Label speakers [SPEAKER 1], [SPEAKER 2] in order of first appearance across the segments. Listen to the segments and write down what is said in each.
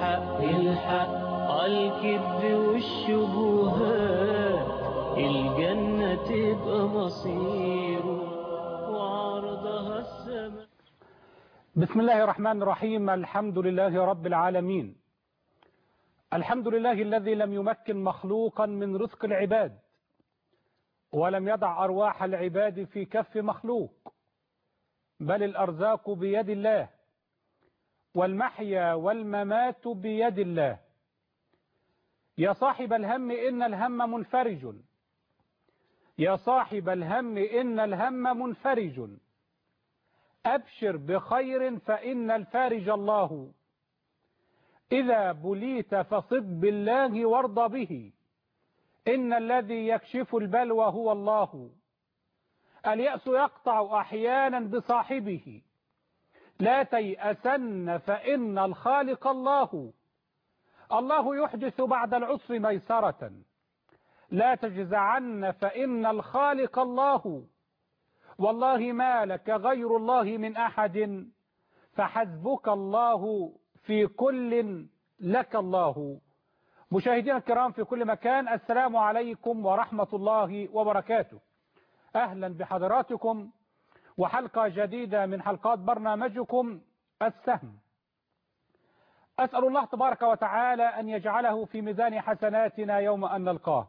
[SPEAKER 1] الحق عالكذب والشبهات، الجنة تبقى مصيره وعرضها السماء.
[SPEAKER 2] بسم الله الرحمن الرحيم. الحمد لله رب العالمين. الحمد لله الذي لم يمكن مخلوقا من رزق العباد، ولم يضع أرواح العباد في كف مخلوق، بل الأرزاق بيد الله، والمحيا والممات بيد الله. يا صاحب الهم إن الهم منفرج، يا صاحب الهم إن الهم منفرج، أبشر بخير فإن الفارج الله. إذا بليت فصد بالله وارض به، إن الذي يكشف البلوى هو الله. اليأس يقطع أحيانا بصاحبه، لا تيأسن فإن الخالق الله. الله يحدث بعد العسر ميسرة، لا تجزعن فإن الخالق الله. والله ما لك غير الله من أحد، فحسبك الله في كل لك الله. مشاهدينا الكرام في كل مكان، السلام عليكم ورحمة الله وبركاته. أهلا بحضراتكم وحلقة جديدة من حلقات برنامجكم السهم. أسأل الله تبارك وتعالى أن يجعله في ميزان حسناتنا يوم أن نلقاه،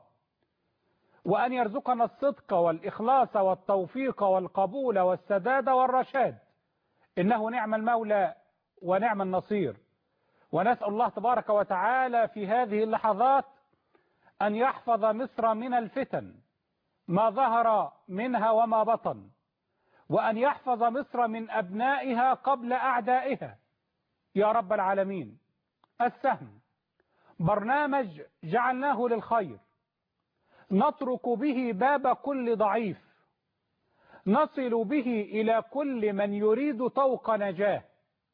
[SPEAKER 2] وأن يرزقنا الصدق والإخلاص والتوفيق والقبول والسداد والرشاد، إنه نعم المولى ونعم النصير. ونسأل الله تبارك وتعالى في هذه اللحظات أن يحفظ مصر من الفتن ما ظهر منها وما بطن، وأن يحفظ مصر من أبنائها قبل أعدائها يا رب العالمين. السهم برنامج جعلناه للخير، نترك به باب كل ضعيف، نصل به إلى كل من يريد طوق نجاه،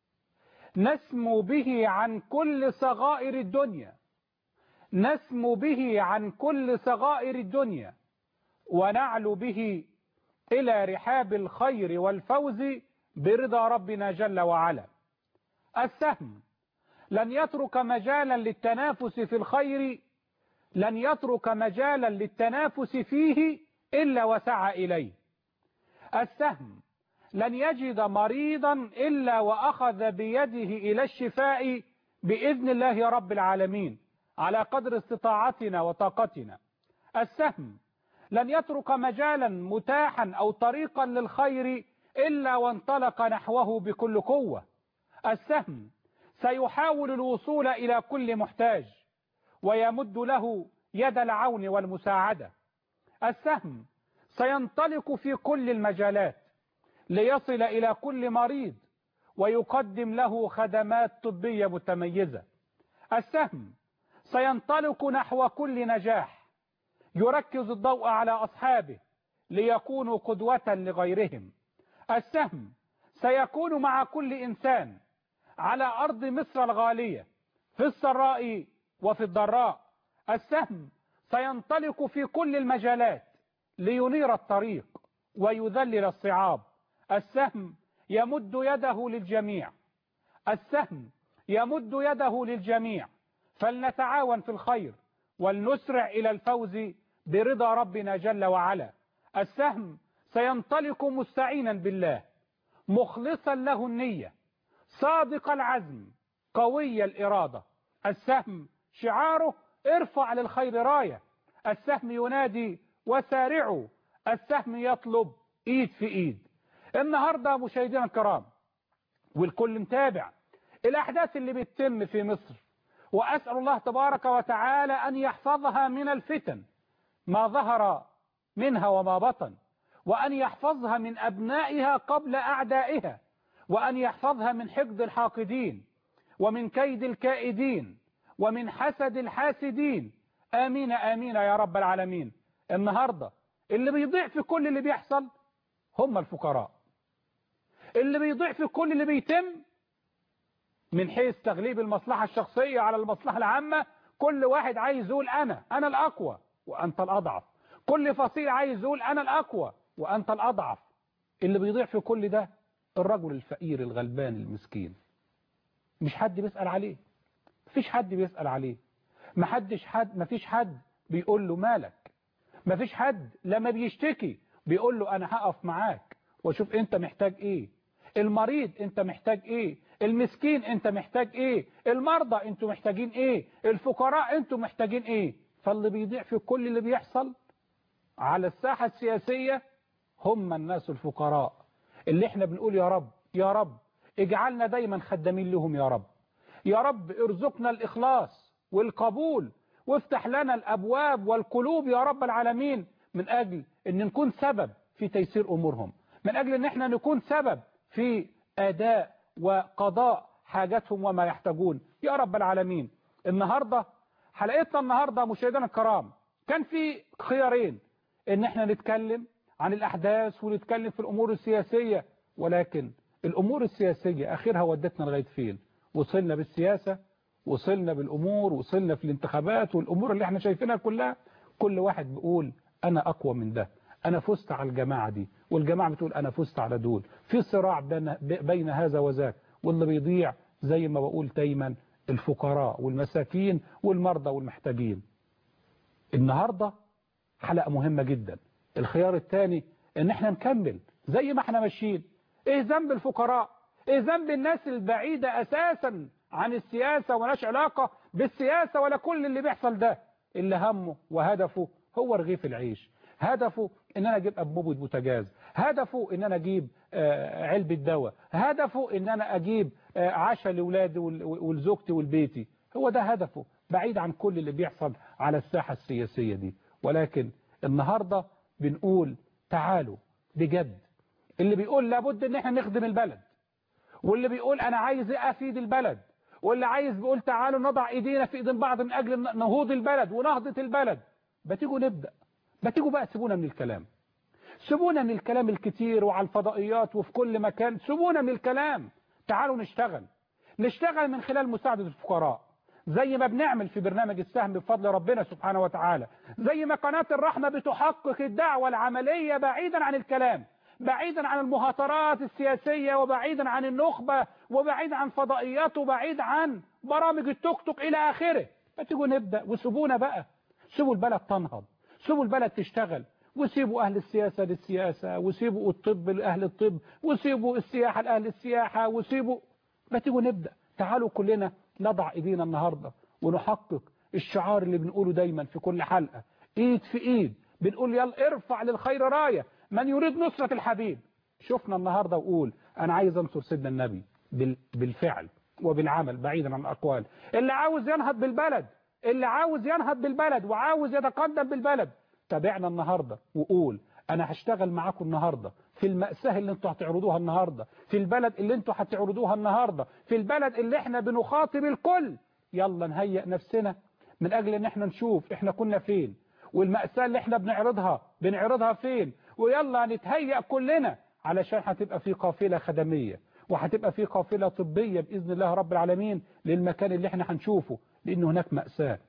[SPEAKER 2] نسمو به عن كل صغائر الدنيا، نسمو به عن كل صغائر الدنيا، ونعلو به إلى رحاب الخير والفوز برضا ربنا جل وعلا. السهم لن يترك مجالا للتنافس في الخير، لن يترك مجالا للتنافس فيه إلا وسعى إليه. السهم لن يجد مريضا إلا وأخذ بيده إلى الشفاء بإذن الله رب العالمين على قدر استطاعتنا وطاقتنا. السهم لن يترك مجالا متاحا أو طريقا للخير إلا وانطلق نحوه بكل قوة. السهم سيحاول الوصول إلى كل محتاج، ويمد له يد العون والمساعدة. السهم سينطلق في كل المجالات ليصل إلى كل مريض ويقدم له خدمات طبية متميزة. السهم سينطلق نحو كل نجاح، يركز الضوء على أصحابه ليكونوا قدوة لغيرهم. السهم سيكون مع كل إنسان على أرض مصر الغالية في السراء وفي الضراء. السهم سينطلق في كل المجالات لينير الطريق ويذلل الصعاب. السهم يمد يده للجميع، السهم يمد يده للجميع، فلنتعاون في الخير ولنسرع إلى الفوز برضا ربنا جل وعلا. السهم سينطلق مستعينا بالله، مخلصا له النية، صادق العزم، قوي الإرادة. السهم شعاره ارفع للخير راية. السهم ينادي وسارعوا. السهم يطلب ايد في ايد. النهاردة مشاهدينا الكرام والكل متابع الأحداث اللي بتتم في مصر، وأسأل الله تبارك وتعالى أن يحفظها من الفتن ما ظهر منها وما بطن، وأن يحفظها من أبنائها قبل أعدائها، وأن يحفظها من حقد الحاقدين ومن كيد الكائدين ومن حسد الحاسدين. آمين آمين يا رب العالمين. النهاردة اللي بيضيع في كل اللي بيحصل هم الفقراء، اللي بيضيع في كل اللي بيتم من حيث تغليب المصلحة الشخصية على المصلحة العامة. كل واحد عايز يقول أنا الأقوى وأنت الأضعف، كل فصيل عايز يقول أنا الأقوى وأنت الأضعف. اللي بيضيع في كل ده الرجل الفقير الغلبان المسكين، مش حد بيسأل عليه. مفيش حد بيسأل عليه، مفيش حد بيقول له مالك، مفيش حد لما بيشتكي بيقول له أنا هقف معاك واشوف أنت محتاج إيه، المريض أنت محتاج إيه، المسكين أنت محتاج إيه، المرضى أنتوا محتاجين إيه، الفقراء أنتوا محتاجين إيه. فاللي بيضيع في كل اللي بيحصل على الساحة السياسية هم الناس الفقراء، اللي احنا بنقول يا رب يا رب اجعلنا دايما خدامين لهم، يا رب يا رب ارزقنا الإخلاص والقبول، وافتح لنا الأبواب والقلوب يا رب العالمين، من أجل أن نكون سبب في تيسير أمورهم، من أجل أن احنا نكون سبب في أداء وقضاء حاجاتهم وما يحتاجون يا رب العالمين. النهاردة حلقتنا النهاردة مشاهدينا الكرام كان في خيارين، ان احنا نتكلم عن الأحداث ونتكلم في الأمور السياسية، ولكن الأمور السياسية آخرها ودتنا لغاية فين؟ وصلنا بالسياسة، وصلنا بالأمور، وصلنا في الانتخابات والأمور اللي احنا شايفينها كلها، كل واحد بيقول أنا أقوى من ده، أنا فزت على الجماعة دي، والجماعة بتقول أنا فزت على دول، في صراع بين هذا وذاك، واللي بيضيع زي ما بقول دايما الفقراء والمساكين والمرضى والمحتاجين. النهاردة حلقة مهمة جدا. الخيار الثاني ان احنا نكمل زي ما احنا ماشيين. ايه ذنب الفقراء؟ ايه ذنب الناس البعيدة اساسا عن السياسة وملاش علاقة بالسياسة ولا كل اللي بيحصل ده، اللي همه وهدفه هو رغيف العيش، هدفه ان انا اجيب انبوبة بوتاجاز، هدفه ان انا اجيب علبة دواء، هدفه ان انا اجيب عشاء لاولادي ولزوجتي ولبيتي، هو ده هدفه، بعيد عن كل اللي بيحصل على الساحة السياسية دي. ولكن النهاردة بنقول تعالوا بجد، اللي بيقول لابد ان احنا نخدم البلد، واللي بيقول انا عايز افيد البلد، واللي عايز بيقول تعالوا نضع ايدينا في ايدين بعض من اجل نهوض البلد ونهضة البلد. بتيجوا نبدأ، بتيجوا بقى سيبونا من الكلام، سيبونا من الكلام الكتير وعلى الفضائيات وفي كل مكان، سيبونا من الكلام، تعالوا نشتغل من خلال مساعدة الفقراء، زي ما بنعمل في برنامج السهم بفضل ربنا سبحانه وتعالى، زي ما قناة الرحمة بتحقق الدعوة العملية بعيدا عن الكلام، بعيدا عن المهاترات السياسية، وبعيدا عن النخبة، وبعيدا عن فضائيات، وبعيد عن برامج التوك توك إلى آخره. فتيجوا نبدأ وسيبونا بقى، سيبوا البلد تنهض، سيبوا البلد تشتغل، وسيبوا أهل السياسة للسياسة، وسيبوا الطب لأهل الطب، وسيبوا السياحة لأهل السياحة، وسيبوا. فتيجوا نبدأ، تعالوا كلنا نضع ايدينا النهاردة ونحقق الشعار اللي بنقوله دايما في كل حلقة، ايد في ايد، بنقول يلا ارفع للخير راية من يريد نصرة الحبيب. شفنا النهاردة وقول انا عايز انصر سيدنا النبي بالفعل وبالعمل بعيدا عن الاقوال. اللي عاوز ينهض بالبلد، اللي عاوز ينهض بالبلد وعاوز يتقدم بالبلد، تابعنا النهاردة وقول انا هشتغل معاكم النهاردة في المأساة اللي انتوا هتعرضوها النهاردة، في البلد اللي انتوا هتعرضوها النهاردة، في البلد اللي احنا بنخاطب الكل. يلا نهيئ نفسنا من اجل ان احنا نشوف احنا كنا فين، والمأساة اللي احنا بنعرضها فين، ويلا نتهيئ كلنا علشان هتبقى في قافلة خدمية، وهتبقى في قافلة طبية بإذن الله رب العالمين للمكان اللي احنا هنشوفه، لأن هناك مأساة.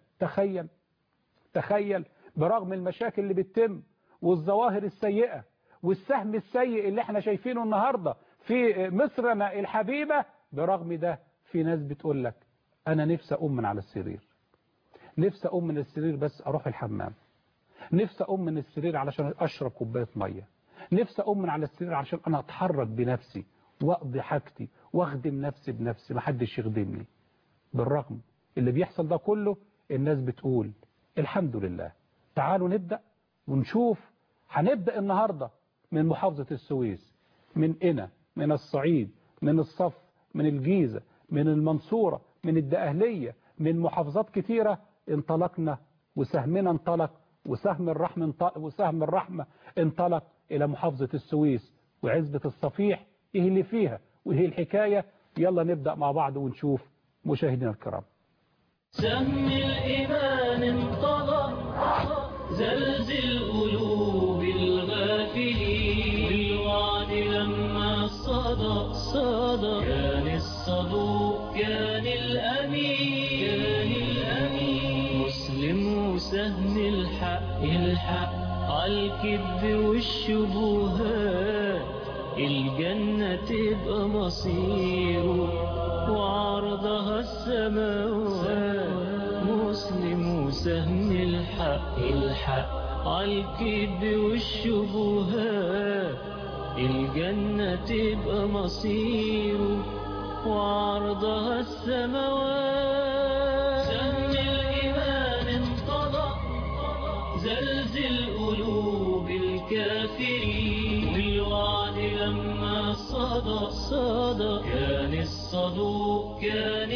[SPEAKER 2] تخيل برغم المشاكل اللي بتتم والظواهر السيئة والسهم السيء اللي احنا شايفينه النهاردة في مصرنا الحبيبة، برغم ده في ناس بتقول لك انا نفسي اقوم من على السرير، نفسي اقوم من السرير بس اروح الحمام، نفسي اقوم من السرير علشان اشرب كوبايه ميه، نفسي اقوم من على السرير عشان انا اتحرك بنفسي واقضي حاجتي واخدم نفسي بنفسي، محدش يخدمني. بالرغم اللي بيحصل ده كله الناس بتقول الحمد لله. تعالوا نبدأ ونشوف. هنبدأ النهاردة من محافظة السويس، من قنا، من الصعيد، من الصف، من الجيزة، من المنصورة، من الدقهلية، من محافظات كتيرة انطلقنا، وسهمنا انطلق، وسهم الرحمة انطلق إلى محافظة السويس وعزبة الصفيح. ايه اللي فيها وايه الحكاية؟ يلا نبدأ مع بعض ونشوف مشاهدينا الكرام.
[SPEAKER 1] سهم الإيمان انطلق، زلزل قلوب الغافلين، والوعد لما صدى كان الصدوق كان الأمين، مسلم وسهم الحق عالكذب والشبهات، الجنة تبقى مصيره وعرضها السماوات. مسلم وسهم الحق عالكذب والشبهات. الجنة تبقى مصيره وعرضها السماوات. سهم الإيمان انطلق زلزل قلوب الكافرين. والوعد لما صدق كان الصدوق كان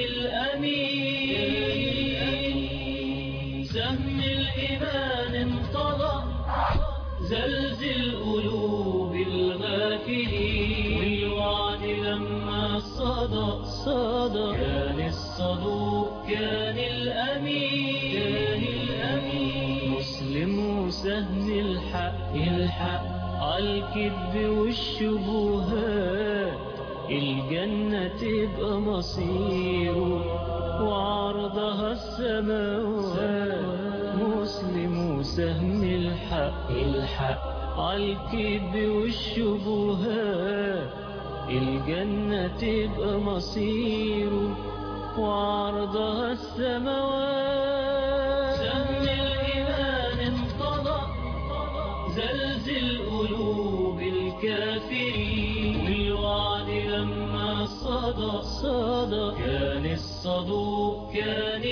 [SPEAKER 1] الأمين. سهم الإيمان انطلق زلزل قلوب الغافلين. والوعد لما صدق كان الصدوق كان الأمين. مسلم وسهم الحق عالكذب والشبهات. الجنة تبقى مصيره وعرضها السماوات. مسلم وسهم الحق عالكذب والشبهات. الجنة تبقى مصيره وعرضها السماوات. سهم الإيمان انطلق زلزل قلوب الكافرين. والوعد لما صدق كان الصدوق كان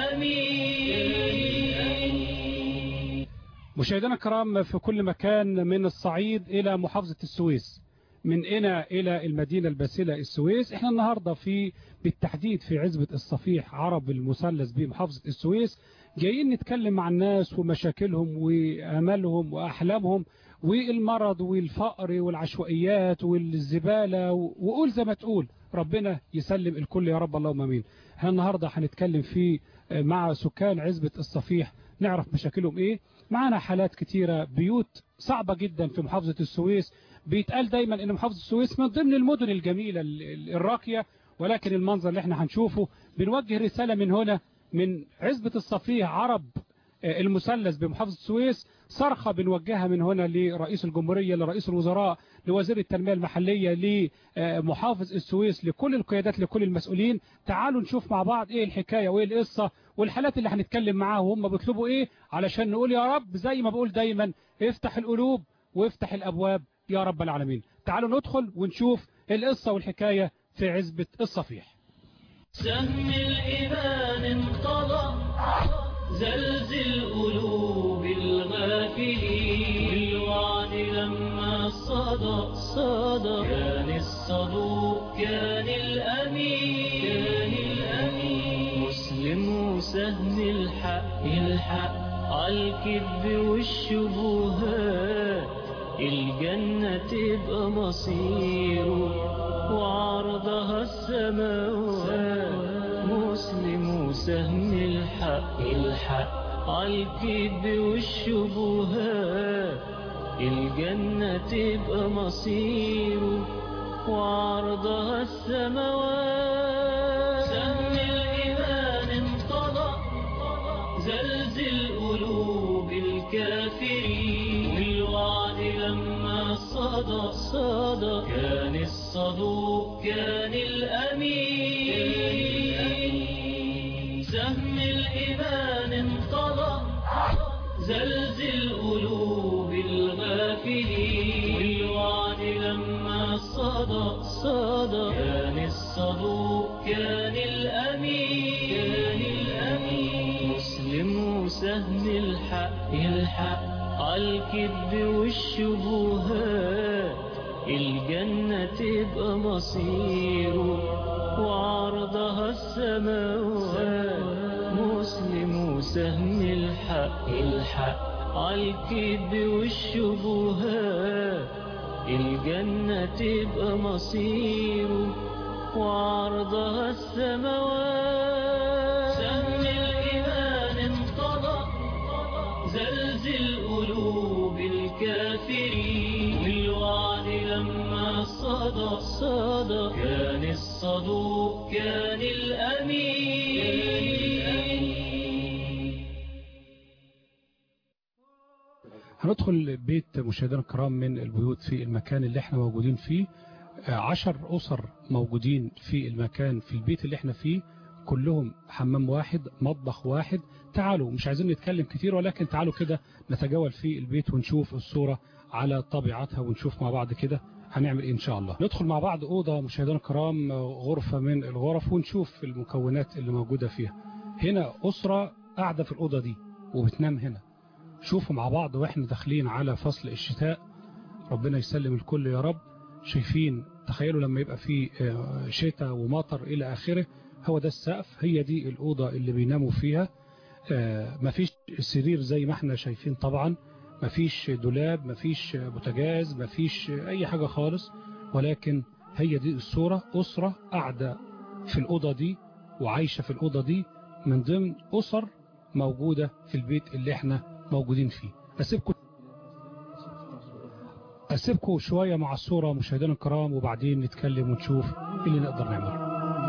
[SPEAKER 1] الأمين.
[SPEAKER 2] مشاهدينا الكرام في كل مكان من الصعيد إلى محافظة السويس، من هنا إلى المدينة الباسلة السويس. احنا النهاردة بالتحديد في عزبة الصفيح عرب المثلث بمحافظة السويس، جايين نتكلم مع الناس ومشاكلهم وأملهم وأحلامهم والمرض والفقر والعشوائيات والزبالة، وقول زي ما تقول ربنا يسلم الكل يا رب اللهم امين. احنا النهاردة هنتكلم مع سكان عزبة الصفيح، نعرف مشاكلهم ايه. معنا حالات كتيرة، بيوت صعبة جدا في محافظة السويس. بيتقال دايما ان محافظة السويس من ضمن المدن الجميلة الراقية، ولكن المنظر اللي احنا هنشوفه بنوجه رسالة من هنا من عزبة الصفيح عرب المثلث بمحافظة السويس، صرخة بنوجهها من هنا لرئيس الجمهورية، لرئيس الوزراء، لوزير التنمية المحلية، لمحافظ السويس، لكل القيادات، لكل المسؤولين. تعالوا نشوف مع بعض ايه الحكاية وايه القصة والحالات اللي هنتكلم معاهم وهم بيطلبوا ايه، علشان نقول يا رب زي ما بقول دايما افتح القلوب وافتح الابواب يا رب العالمين. تعالوا ندخل ونشوف القصة والحكاية في عزبة الصفيح.
[SPEAKER 1] سهم الإيمان انطلق زلزل قلوب الغافلين. والوعد لما صدق كان الصدوق كان الأمين. مسلم وسهم الحق عالكذب والشبهات. الجنة تبقى مصيره وعرضها السماوات. مسلم وسهم الحق عالكذب والشبهات. الجنة تبقى مصيره وعرضها السماوات. سهم الإيمان انطلق زلزل قلوب الكافرين. والوعد لما صدق كان الصدوق كان الأمين. سهم الإيمان انطلق زلزل قلوب الغافلين. والوعد لما صدق كان الصدوق كان الأمين. مسلم وسهم الحق عالكذب والشبهات. الجنة تبقى مصيره وعرضها السماوات. مسلم وسهم الحق عالكذب والشبهات. الجنة تبقى مصيره وعرضها السماوات. سهم الإيمان انطلق زلزل قلوب الكافرين. والوعد لما صدق كان الصدوق كان الأمين.
[SPEAKER 2] هندخل بيت مشاهدينا الكرام من البيوت في المكان اللي احنا موجودين فيه. 10 أسر موجودين في المكان في البيت اللي احنا فيه، كلهم حمام واحد مطبخ واحد. تعالوا، مش عايزين نتكلم كتير، ولكن تعالوا كده نتجول في البيت ونشوف الصورة على طبيعتها، ونشوف مع بعض كده هنعمل ايه ان شاء الله. ندخل مع بعض أوضة مشاهدينا الكرام، غرفة من الغرف، ونشوف المكونات اللي موجودة فيها. هنا أسرة قاعدة في الأوضة دي وبتنام هنا. شوفوا مع بعض واحنا داخلين على فصل الشتاء، ربنا يسلم الكل يا رب. شايفين، تخيلوا لما يبقى فيه شتاء ومطر إلى آخره، هو ده السقف، هي دي الأوضة اللي بيناموا فيها. مفيش سرير زي ما احنا شايفين طبعا، مفيش دولاب، مفيش بوتاجاز، مفيش أي حاجة خالص، ولكن هي دي الصورة. أسرة قاعدة في الأوضة دي وعايشة في الأوضة دي، من ضمن أسر موجودة في البيت اللي احنا موجودين فيه. أسيبكم شوية مع الصورة مشاهدينا الكرام، وبعدين نتكلم ونشوف اللي نقدر نعمله.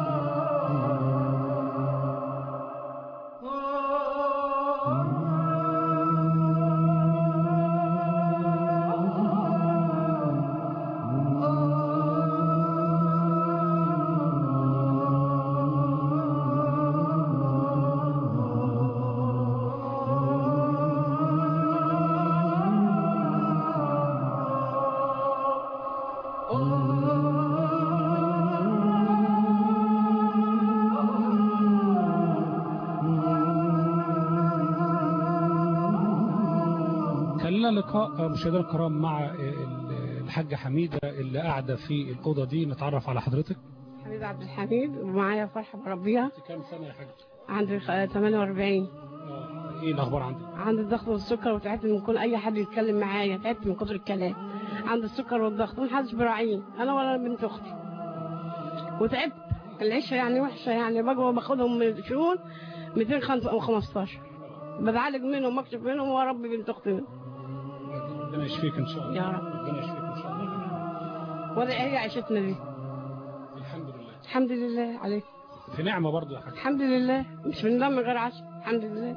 [SPEAKER 2] لقاء مشاهدينا الكرام مع الحاجة حميدة اللي قاعدة في الأوضة دي. نتعرف على حضرتك.
[SPEAKER 3] حميدة عبد الحميد، ومعايا فرحة بربيها.
[SPEAKER 2] كام سنة يا حاجة؟
[SPEAKER 3] عندي 48.
[SPEAKER 2] ايه الأخبار عندك؟
[SPEAKER 3] عندي الضغط والسكر، وتعبت من كل أي حد يتكلم معايا، تعبت من كتر الكلام. عندي السكر والضغط ومحدش براعيني، أنا ولا بنت أختي، وتعبت. العيشة يعني وحشة، يعني بقى باخدهم من شؤون 215، بتعالج منهم واكشف منهم واربي بنت أختي منهم.
[SPEAKER 2] ربنا يشفيك ان شاء الله
[SPEAKER 3] يا رب.
[SPEAKER 2] ربنا يشفيك ان شاء الله.
[SPEAKER 3] وضع هي عيشتنا دي.
[SPEAKER 2] الحمد لله.
[SPEAKER 3] الحمد لله عليك.
[SPEAKER 2] في نعمة برضه يا حاج.
[SPEAKER 3] الحمد لله، مش بننام غير عشاء. الحمد لله.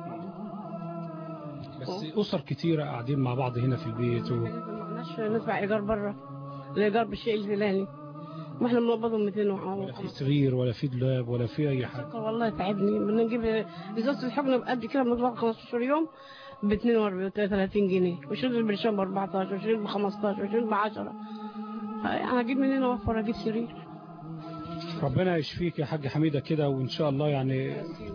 [SPEAKER 2] بس أسر كتيرة قاعدين مع بعض هنا في البيت
[SPEAKER 3] ما عندناش ندفع إيجار بره، الإيجار بالشيء الفلاني، ما احنا بنقبضهم 200
[SPEAKER 2] ولا في سرير ولا في دولاب ولا في أي حاجة.
[SPEAKER 3] والله تعبني. بنجيب إزازة الحقن بقد كده، بنطبخ 15 يوم ب 42 30 جنيه، وشريط البرشام ب 14، وشريط ب 15، وشريط ب 10. يعني هجيب منين اوفر اجيب سرير؟
[SPEAKER 2] ربنا يشفيك يا حاج حميدة كده، وإن شاء الله يعني.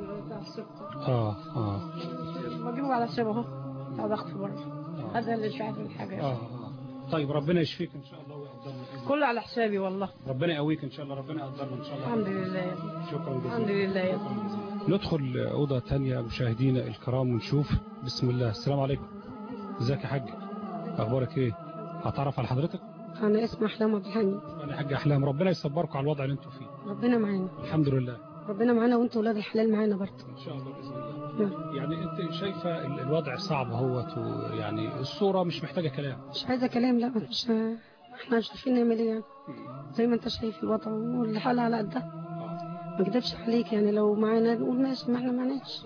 [SPEAKER 3] بجيبه على الشبه اهو، على ضغط بره. هذا اللي مش عارف الحاجة.
[SPEAKER 2] طيب ربنا يشفيك إن شاء الله ويقدرنا.
[SPEAKER 3] كله على حسابي والله.
[SPEAKER 2] ربنا يقويك إن شاء الله، ربنا يقدرنا إن شاء الله.
[SPEAKER 3] الحمد لله يا
[SPEAKER 2] شكرا جزيلا.
[SPEAKER 3] الحمد لله يا
[SPEAKER 2] ندخل أوضة تانية مشاهدينا الكرام ونشوف. بسم الله. السلام عليكم. ازيك يا حاج؟ أخبارك إيه؟ هتعرف على حضرتك؟
[SPEAKER 4] أنا اسمي أحلام عبد الحميد.
[SPEAKER 2] أنا حاج أحلام. ربنا يصبركم على الوضع اللي أنتم فيه.
[SPEAKER 4] ربنا معانا.
[SPEAKER 2] الحمد لله.
[SPEAKER 4] ربنا معانا، وأنتوا ولاد الحلال معانا برضه.
[SPEAKER 2] إن شاء الله بإذن الله. يعني أنت شايفة الوضع صعب اهوت، يعني الصورة مش محتاجة كلام.
[SPEAKER 4] مش عايزة كلام، لا مش احنا مش عارفين نعمل ايه يعني. زي ما انت شايف الوضع والحال على قدها. ما اكدبش عليك، يعني لو معانا نقول ماشي، ما احنا معناش.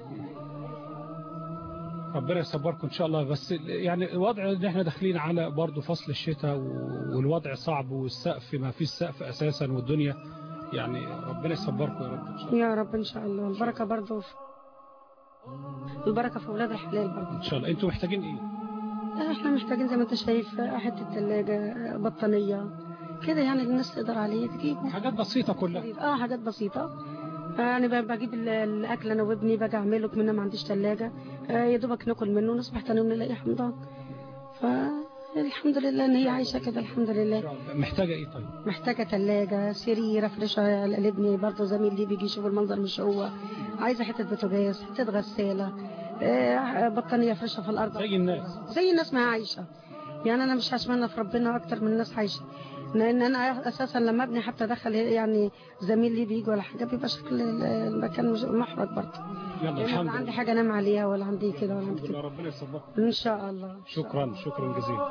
[SPEAKER 2] ربنا يصبركم ان شاء الله. بس يعني الوضع ان احنا داخلين على برضه فصل الشتاء، والوضع صعب، والسقف ما فيش سقف اساسا، والدنيا يعني ربنا يصبركم يا رب ان شاء الله.
[SPEAKER 4] يا رب ان شاء الله. البركة برضه البركة في اولاد الحلال برضه
[SPEAKER 2] ان شاء الله. انتوا محتاجين ايه؟
[SPEAKER 4] احنا محتاجين زي ما انت شايف حتة ثلاجة، بطانية كده، يعني الناس تقدر عليه تجيب
[SPEAKER 2] حاجات بسيطة كلها.
[SPEAKER 4] حاجات بسيطة. انا بجيب الاكل انا وابني، باجي اعمله كمان، ما عنديش ثلاجة، يا دوبك ناكل منه، نصبح تاني يوم نلاقي حمضان. فالحمد لله ان هي عايشة كده، الحمد لله.
[SPEAKER 2] محتاجة ايه طيب؟
[SPEAKER 4] محتاجة ثلاجة، سرير افرشها لابني برضه، زميل لي بيجي يشوف المنظر مش هو. عايزة حتة بوتاجاز، حتة غسالة، بطانية افرشها في الارض زي الناس ما عايشة. يعني انا مش هشمنها في ربنا اكتر من الناس عايشة، لان انا اساسا لما ابني حتى دخل يعني زميل لي بيجي ولا حاجه، بيبقى شكل المكان محرج برضه.
[SPEAKER 2] يلا الحمد لله.
[SPEAKER 4] عندي حاجه انام عليها ولا عندي كده ولا عندي كده.
[SPEAKER 2] ربنا يصبرك
[SPEAKER 4] ان شاء الله.
[SPEAKER 2] شكرا جزيلا.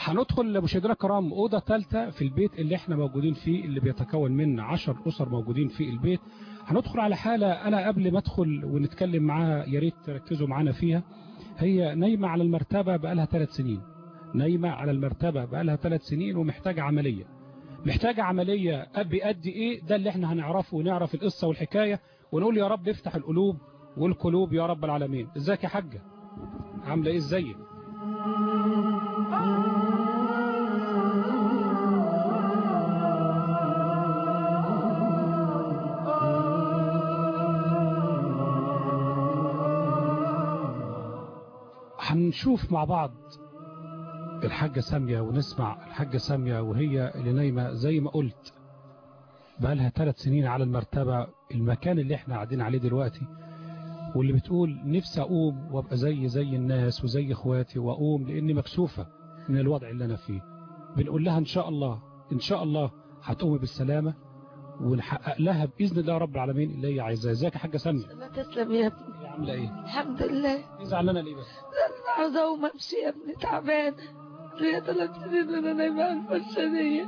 [SPEAKER 2] هندخل مشاهدينا الكرام أوضة ثالثة في البيت اللي احنا موجودين فيه، اللي بيتكون من 10 أسر موجودين في البيت. هندخل على حالة أنا قبل ما أدخل ونتكلم معاها يا ريت تركزوا معانا فيها. هي نايمة على المرتبة بقالها 3 سنين، نايمة على المرتبة بقالها 3 سنين ومحتاجة عملية. محتاجة عملية بيأدي إيه؟ ده اللي احنا هنعرفه، ونعرف القصة والحكاية ونقول يا رب افتح القلوب والقلوب يا رب العالمين. ازيك يا حاجة؟ عاملة إيه؟ ازيك؟ هنشوف مع بعض الحاجة سامية ونسمع الحاجة سامية وهي اللي نايمة زي ما قلت بقالها 3 سنين على المرتبة، المكان اللي احنا قاعدين عليه دلوقتي، واللي بتقول نفسي أقوم وابقى زي الناس وزي اخواتي وأقوم لأني مكسوفة من الوضع اللي أنا فيه. بنقول لها إن شاء الله إن شاء الله هتقومي بالسلامة ونحقق لها بإذن الله رب العالمين اللي هي عايزاه. ازيك يا حاجة سامية؟
[SPEAKER 5] الله تسلم يا ابني.
[SPEAKER 2] هي عاملة ايه؟
[SPEAKER 5] الحمد لله.
[SPEAKER 2] ايه زعلانة ليه بس؟
[SPEAKER 5] انا عاوزة اقوم امشي يا ابني، تعبانة. ليا 3 سنين وانا نايمة على الفرشة دي،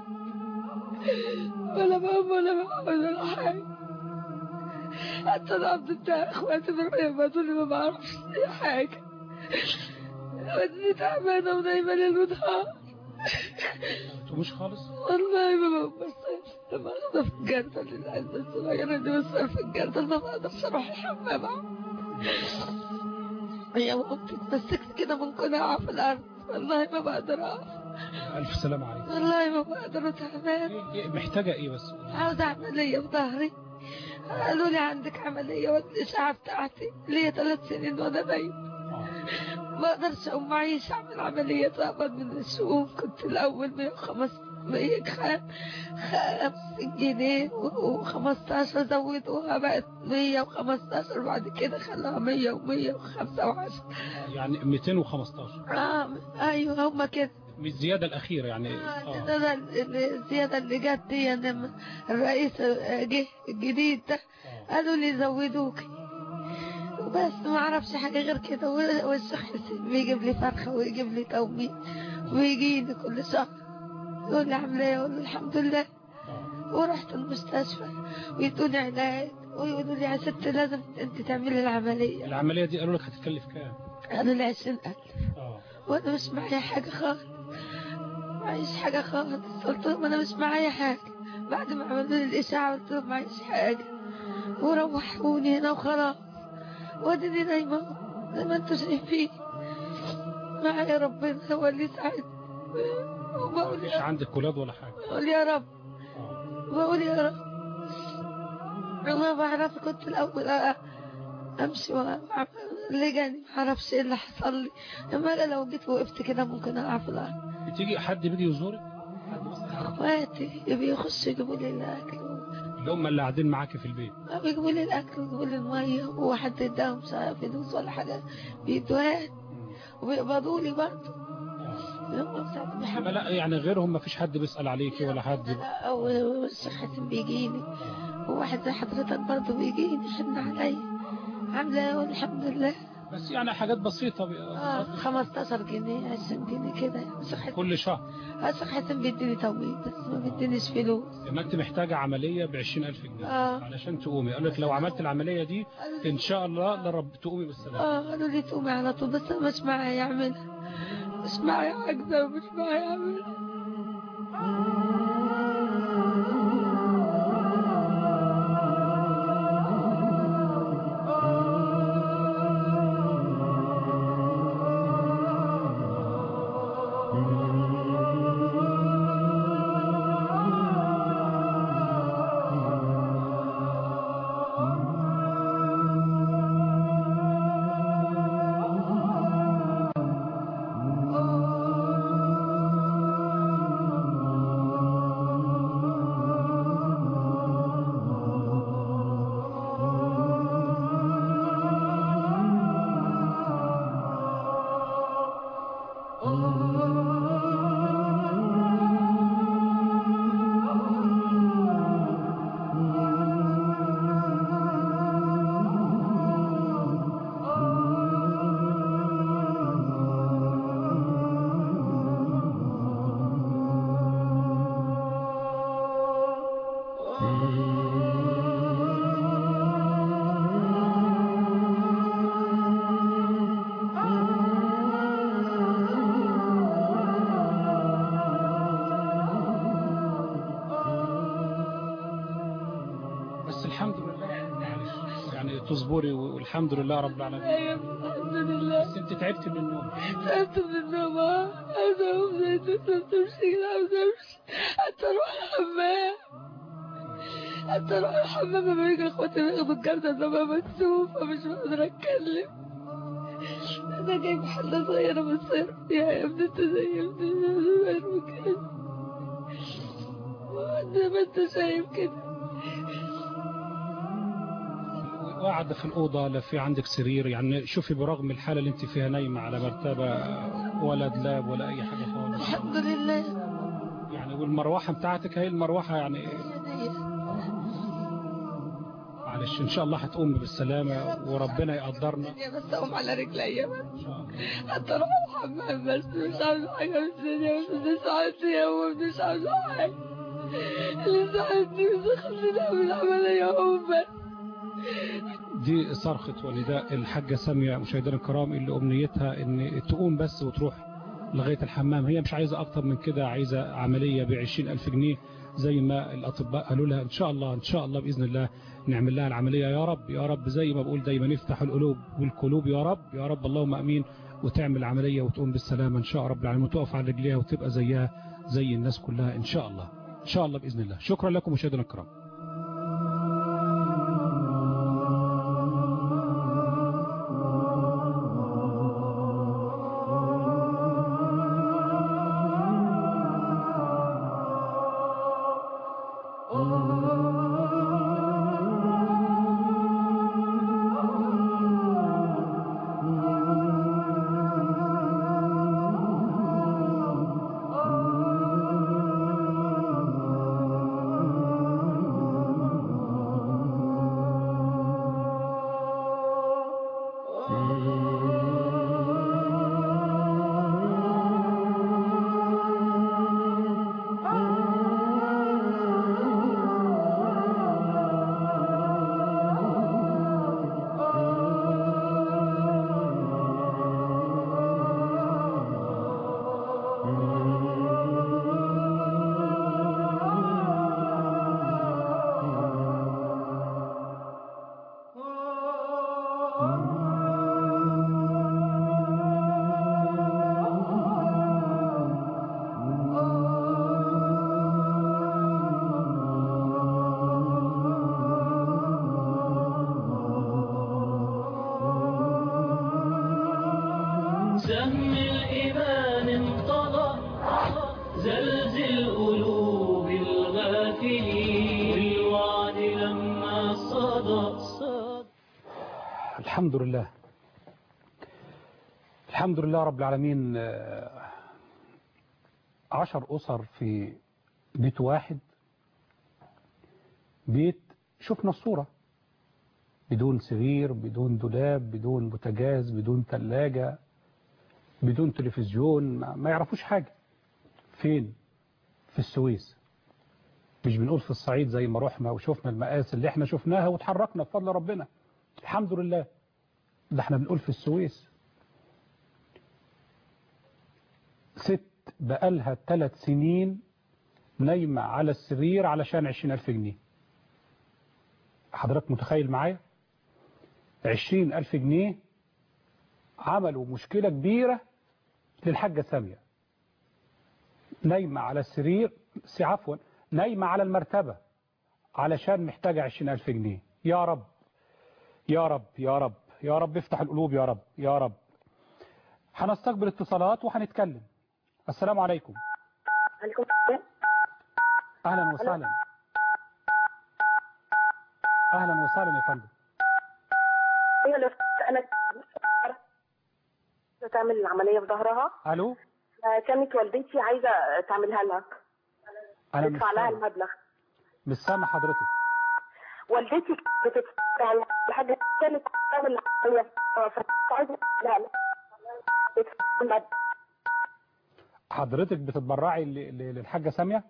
[SPEAKER 5] ولا بقوم ولا بقعد ولا حاجة. حتى العبد بتاع اخواتي بيقعدوا لي ما بعرفش اي حاجة. ودني تعبانة ونايمة ليل ونهار.
[SPEAKER 2] مش خالص؟
[SPEAKER 5] والله ما بقوم بصيف، لما اخذها في الجردل للعزة الصغيرة دي بصيف في الجردل ما بقدرش اروح الحمام. هي مامتي اتمسكت كده من قناعة في الارض، والله ما بقدر اقف.
[SPEAKER 2] الف سلامة عليك.
[SPEAKER 5] والله ما بقدر، تعبان.
[SPEAKER 2] محتاجة ايه بس؟
[SPEAKER 5] عاوزة عملية في ظهري. قالوا لي عندك عملية والإشعة بتاعتي ليا 3 سنين وانا نايم. ما اقدرش اقوم معيش اعمل عملية، اقبض من الشؤون. كنت الاول 150 جنيه و15 زودوها بقت 115، بعد كده خلوها 100 و105 و10.
[SPEAKER 2] يعني 215.
[SPEAKER 5] ايوه هما كده.
[SPEAKER 2] مش الزيادة الأخيرة يعني.
[SPEAKER 5] الزيادة اللي جت دي لما الرئيس جه الجديد ده قالوا لي زودوكي، بس ما اعرفش حاجة غير كده. والشيخ حسين بيجيب لي فرخة ويجيب لي تومين ويجيني كل شهر يقول لي عامله ايه، اقول له الحمد لله. ورحت المستشفى ويدوني علاج ويقولوا لي يا ست لازم انت تعملي العملية.
[SPEAKER 2] العملية دي قالوا لك هتتكلف كام؟
[SPEAKER 5] قالوا لي 20,000. وانا مش معايا حاجة خالص، معيش حاجة خالص. قلت لهم انا مش معايا حاجة. بعد ما عملوا لي الاشعة قلت لهم معيش حاجة وروحوني هنا وخلاص. وديني نايمة زي ما انتوا شايفين. معايا ربنا هو اللي يساعدني. وبقول
[SPEAKER 2] مش عندك ولاد ولا حاجة؟
[SPEAKER 5] بقول يا رب، بقول يا رب. ما بعرف، كنت الأول أمشي اللي جاني ما أعرفش إيه اللي حصل لي. أما أنا لو جيت وقفت كده ممكن أقع في الأرض.
[SPEAKER 2] بتيجي حد بيجي يزورك؟
[SPEAKER 5] أخواتي بيخشوا يجيبوا لي الأكل،
[SPEAKER 2] اللي هم اللي قاعدين معاكي في البيت
[SPEAKER 5] بيجيبوا لي الأكل ويجيبوا لي المية، وواحد اداهم فلوس ولا حاجة بيدوها وبيقبضوا لي برضه.
[SPEAKER 2] لا يعني غيرهم ما فيش حد بيسأل عليكي ولا حد؟
[SPEAKER 5] لا، والشيخ حسين بيجيني وواحد زي حضرتك برضه بيجيني يحن عليا. عامله ايه والحمد لله.
[SPEAKER 2] بس يعني حاجات بسيطة
[SPEAKER 5] 15 جنيه 20 جنيه كده
[SPEAKER 2] كل شهر.
[SPEAKER 5] الشيخ حسين بيديني تومين بس ما بيدينيش فلوس.
[SPEAKER 2] لما انت محتاجة عملية ب20,000 جنيه علشان تقومي، قال لك لو عملت العملية دي ان شاء الله لرب تقومي بالسلامة.
[SPEAKER 5] قالوا لي تقومي على طول، بس انا مش معايا اعملها، مش معايا عقدة ومش معايا اعملها.
[SPEAKER 2] الحمد لله يعني تصبري والحمد لله رب العالمين.
[SPEAKER 5] الحمد لله.
[SPEAKER 2] بس انت تعبت من النوم.
[SPEAKER 5] تعبت من النوم. عايزة أقوم زي الدكتور تمشي. عايزة أمشي حتى أروح الحمام. حتى أروح الحمام لما يجي إخواتي ياخدوا الجردة لما مكسوفة مش بقدر أتكلم. أنا جايب حلة صغيرة بصير يا ابني أنت زي ابني صغير كده. زي ما أنت شايف كده.
[SPEAKER 2] قاعدة في الأوضة لا في عندك سرير يعني شوفي برغم الحالة اللي انت فيها نايمة على مرتبة ولا دولاب ولا أي حاجة خالص.
[SPEAKER 5] الحمد لله.
[SPEAKER 2] يعني والمروحة بتاعتك هي المروحة يعني معلش إن شاء الله هتقوم بالسلامة وربنا يقدرنا.
[SPEAKER 5] بس أقوم على رجلي بس حتى أروح الحمام بس مش عاوز حاجة من الدنيا. مش ساعدني هو مش عاوز حاجة. اللي ساعدني ودخلني من العملية هو بس.
[SPEAKER 2] دي صرخة ونداء الحاجة سامية مشاهدينا الكرام اللي أمنيتها إن تقوم بس وتروح لغاية الحمام. هي مش عايزة أكتر من كده، عايزة عملية ب20,000 جنيه زي ما الأطباء قالوا لها. إن شاء الله إن شاء الله بإذن الله نعمل لها العملية يا رب يا رب، زي ما بقول دايما نفتح القلوب والقلوب يا رب يا رب اللهم أمين، وتعمل عملية وتقوم بالسلامة إن شاء رب العالمين وتقف على رجليها وتبقى زيها زي الناس كلها إن شاء الله إن شاء الله بإذن الله. شكرا لكم مشاهدينا الكرام.
[SPEAKER 1] سهم الإيمان انطلق زلزل قلوب الغافلين بالوعد لما صدق.
[SPEAKER 2] الحمد لله الحمد لله رب العالمين. 10 أسر في بيت واحد، بيت شفنا الصورة بدون سرير بدون دولاب بدون بوتاجاز بدون ثلاجة بدون تلفزيون، ما يعرفوش حاجة. فين؟ في السويس. مش بنقول في الصعيد زي ما رحنا وشفنا المآسي اللي احنا شفناها وتحركنا بفضل ربنا الحمد لله. ده احنا بنقول في السويس ست بقالها 3 سنين نايمة على السرير علشان 20,000 جنيه. حضرتك متخيل معايا 20,000 جنيه عملوا مشكلة كبيرة للحاجة سامية. نايمة على السرير عفوا نايمة على المرتبة علشان محتاجة 20,000 جنيه. يا رب يا رب يا رب يا رب افتح القلوب يا رب يا رب. هنستقبل اتصالات وهنتكلم. السلام عليكم.
[SPEAKER 6] عليكم السلام.
[SPEAKER 2] اهلا وسهلا. اهلا وسهلا يا فندم.
[SPEAKER 6] ايوه انا تعمل العمليه في ظهرها.
[SPEAKER 2] الو.
[SPEAKER 6] كانت والدتي عايزه تعملها لها.
[SPEAKER 2] انا
[SPEAKER 6] تدفع لها المبلغ.
[SPEAKER 2] مش سامع حضرتك.
[SPEAKER 6] والدتي بتدفع لحاجه كانت تعمل العمليه فعايزه لا
[SPEAKER 2] حضرتك بتتبرعي للحاجة سامية؟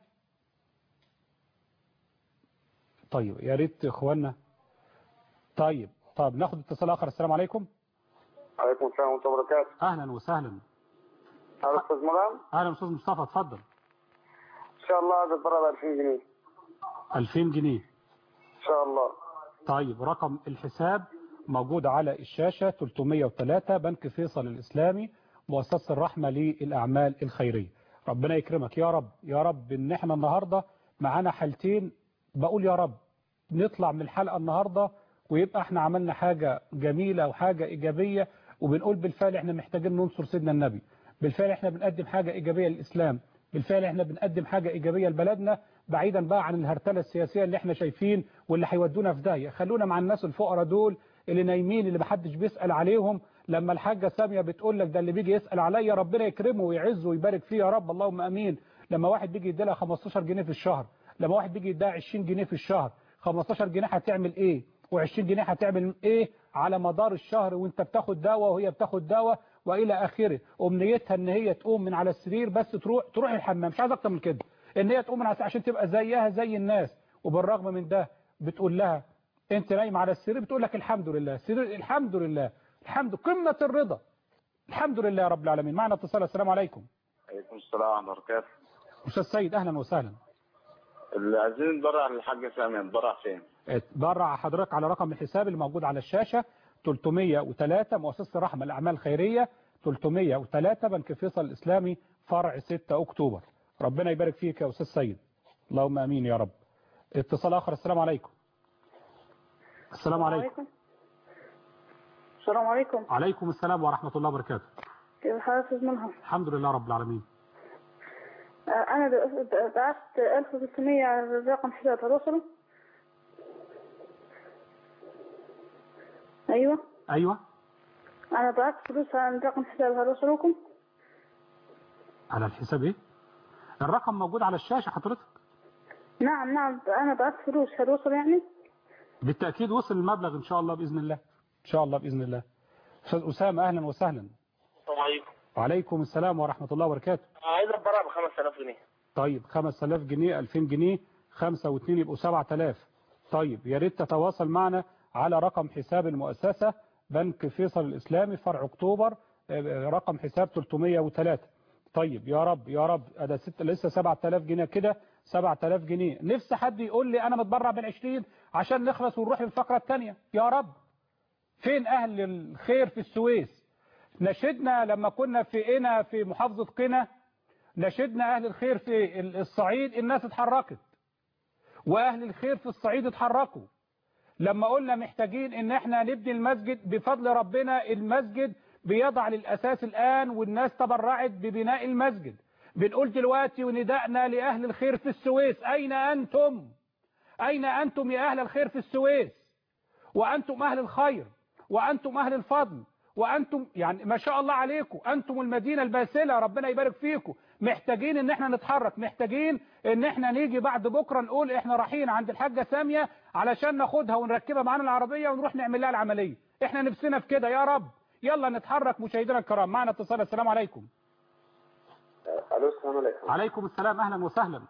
[SPEAKER 2] طيب يا ريت اخوانا. طيب ناخد اتصال اخر. السلام عليكم.
[SPEAKER 7] عليكم السلام ورحمة الله وبركاته.
[SPEAKER 2] اهلا وسهلا.
[SPEAKER 7] أهلا أستاذ مرام.
[SPEAKER 2] اهلا استاذ مصطفى اتفضل.
[SPEAKER 7] إن شاء الله هذا الضرر 2000 جنيه.
[SPEAKER 2] 2000 جنيه
[SPEAKER 7] إن شاء الله.
[SPEAKER 2] طيب رقم الحساب موجود على الشاشة 303 بنك فيصل الإسلامي مؤسسة الرحمة للأعمال الخيرية. ربنا يكرمك يا رب يا رب. إن احنا النهاردة معانا حالتين، بقول يا رب نطلع من الحلقة النهاردة ويبقى احنا عملنا حاجة جميلة وحاجة إيجابية، وبنقول بالفعل احنا محتاجين ننصر سيدنا النبي، بالفعل احنا بنقدم حاجة إيجابية للإسلام، بالفعل احنا بنقدم حاجة إيجابية لبلدنا، بعيدا بقى عن الهرتلة السياسية اللي احنا شايفين واللي هيودونا في داهية. خلونا مع الناس الفقراء دول اللي نايمين اللي محدش بيسأل عليهم. لما الحاجة سامية بتقول لك ده اللي بيجي يسأل عليا ربنا يكرمه ويعزه ويبارك فيه يا رب اللهم امين. لما واحد بيجي يديلها 15 جنيه في الشهر، لما واحد بيجي يديها 20 جنيه في الشهر، 15 جنيه هتعمل ايه و20 جنيه هتعمل ايه على مدار الشهر وانت بتاخد دواء وهي بتاخد دواء والى اخره. امنيتها ان هي تقوم من على السرير بس تروح الحمام، مش عايز اكتر من كده، ان هي تقوم من على السرير عشان تبقى زيها زي الناس. وبالرغم من ده بتقول لها انت نايم على السرير، بتقول لك الحمد لله سرير، الحمد لله، الحمد قمة الرضا، الحمد لله يا رب العالمين. معنا اتصال. السلام عليكم.
[SPEAKER 7] عليكم السلام ورحمة الله وبركاته.
[SPEAKER 2] استاذ سيد اهلا وسهلا.
[SPEAKER 7] اللي عايزين نتبرع للحاجة سامية نتبرع فين؟
[SPEAKER 2] اتبرع حضرتك على رقم الحساب اللي موجود على الشاشة 303 مؤسسة الرحمة الأعمال الخيرية 303 بنك فيصل الإسلامي فرع 6 أكتوبر. ربنا يبارك فيك يا أستاذ سيد اللهم أمين يا رب. اتصال آخر. السلام عليكم. السلام عليكم.
[SPEAKER 6] السلام عليكم.
[SPEAKER 2] عليكم السلام ورحمة الله وبركاته.
[SPEAKER 6] كيف حالك أستاذ ملهم؟
[SPEAKER 2] الحمد لله رب العالمين.
[SPEAKER 6] أنا بعثت 1300 على رقم حساب الوصل. أيوة أنا بعثت فلوس على رقم حساب الوصلكم.
[SPEAKER 2] على الحساب إيه؟ الرقم موجود على الشاشة حضرتك.
[SPEAKER 6] نعم أنا بعثت فلوس الوصل يعني.
[SPEAKER 2] بالتأكيد وصل المبلغ إن شاء الله بإذن الله، إن شاء الله بإذن الله. أستاذ أسامة أهلا وسهلا.
[SPEAKER 8] السلام عليكم.
[SPEAKER 2] وعليكم السلام ورحمة الله وبركاته.
[SPEAKER 8] عايز اتبرع ب 5000 جنيه.
[SPEAKER 2] طيب 5000 جنيه 2000 جنيه 5 و2 يبقوا 7000. طيب يا ريت تتواصل معنا على رقم حساب المؤسسة بنك فيصل الإسلامي فرع أكتوبر رقم حساب 303. طيب يا رب يا رب ده لسه 7000 جنيه كده 7000 جنيه. نفسي حد يقول لي أنا متبرع بال20 عشان نخلص ونروح للفقرة الثانية. يا رب فين أهل الخير في السويس؟ نشدنا لما كنا في محافظة قنا، نشدنا أهل الخير في الصعيد، الناس اتحركت وأهل الخير في الصعيد اتحركوا. لما قلنا محتاجين ان احنا نبني المسجد، بفضل ربنا المسجد بيضع للأساس الآن والناس تبرعت ببناء المسجد. بنقول دلوقتي ونداءنا لأهل الخير في السويس، أين أنتم؟ أين أنتم يا أهل الخير في السويس؟ وأنتم أهل الخير وأنتم أهل الفضل وأنتم يعني ما شاء الله عليكم، أنتم المدينة الباسلة ربنا يبارك فيكم. محتاجين ان احنا نتحرك، محتاجين ان احنا نيجي بعد بكرة نقول احنا رايحين عند الحاجة سامية علشان ناخدها ونركبها معانا العربية ونروح نعمل لها العملية. احنا نفسنا في كده يا رب. يلا نتحرك مشاهدينا الكرام. معنا اتصال. السلام عليكم.
[SPEAKER 7] الو السلام عليكم.
[SPEAKER 2] عليكم السلام اهلا وسهلا.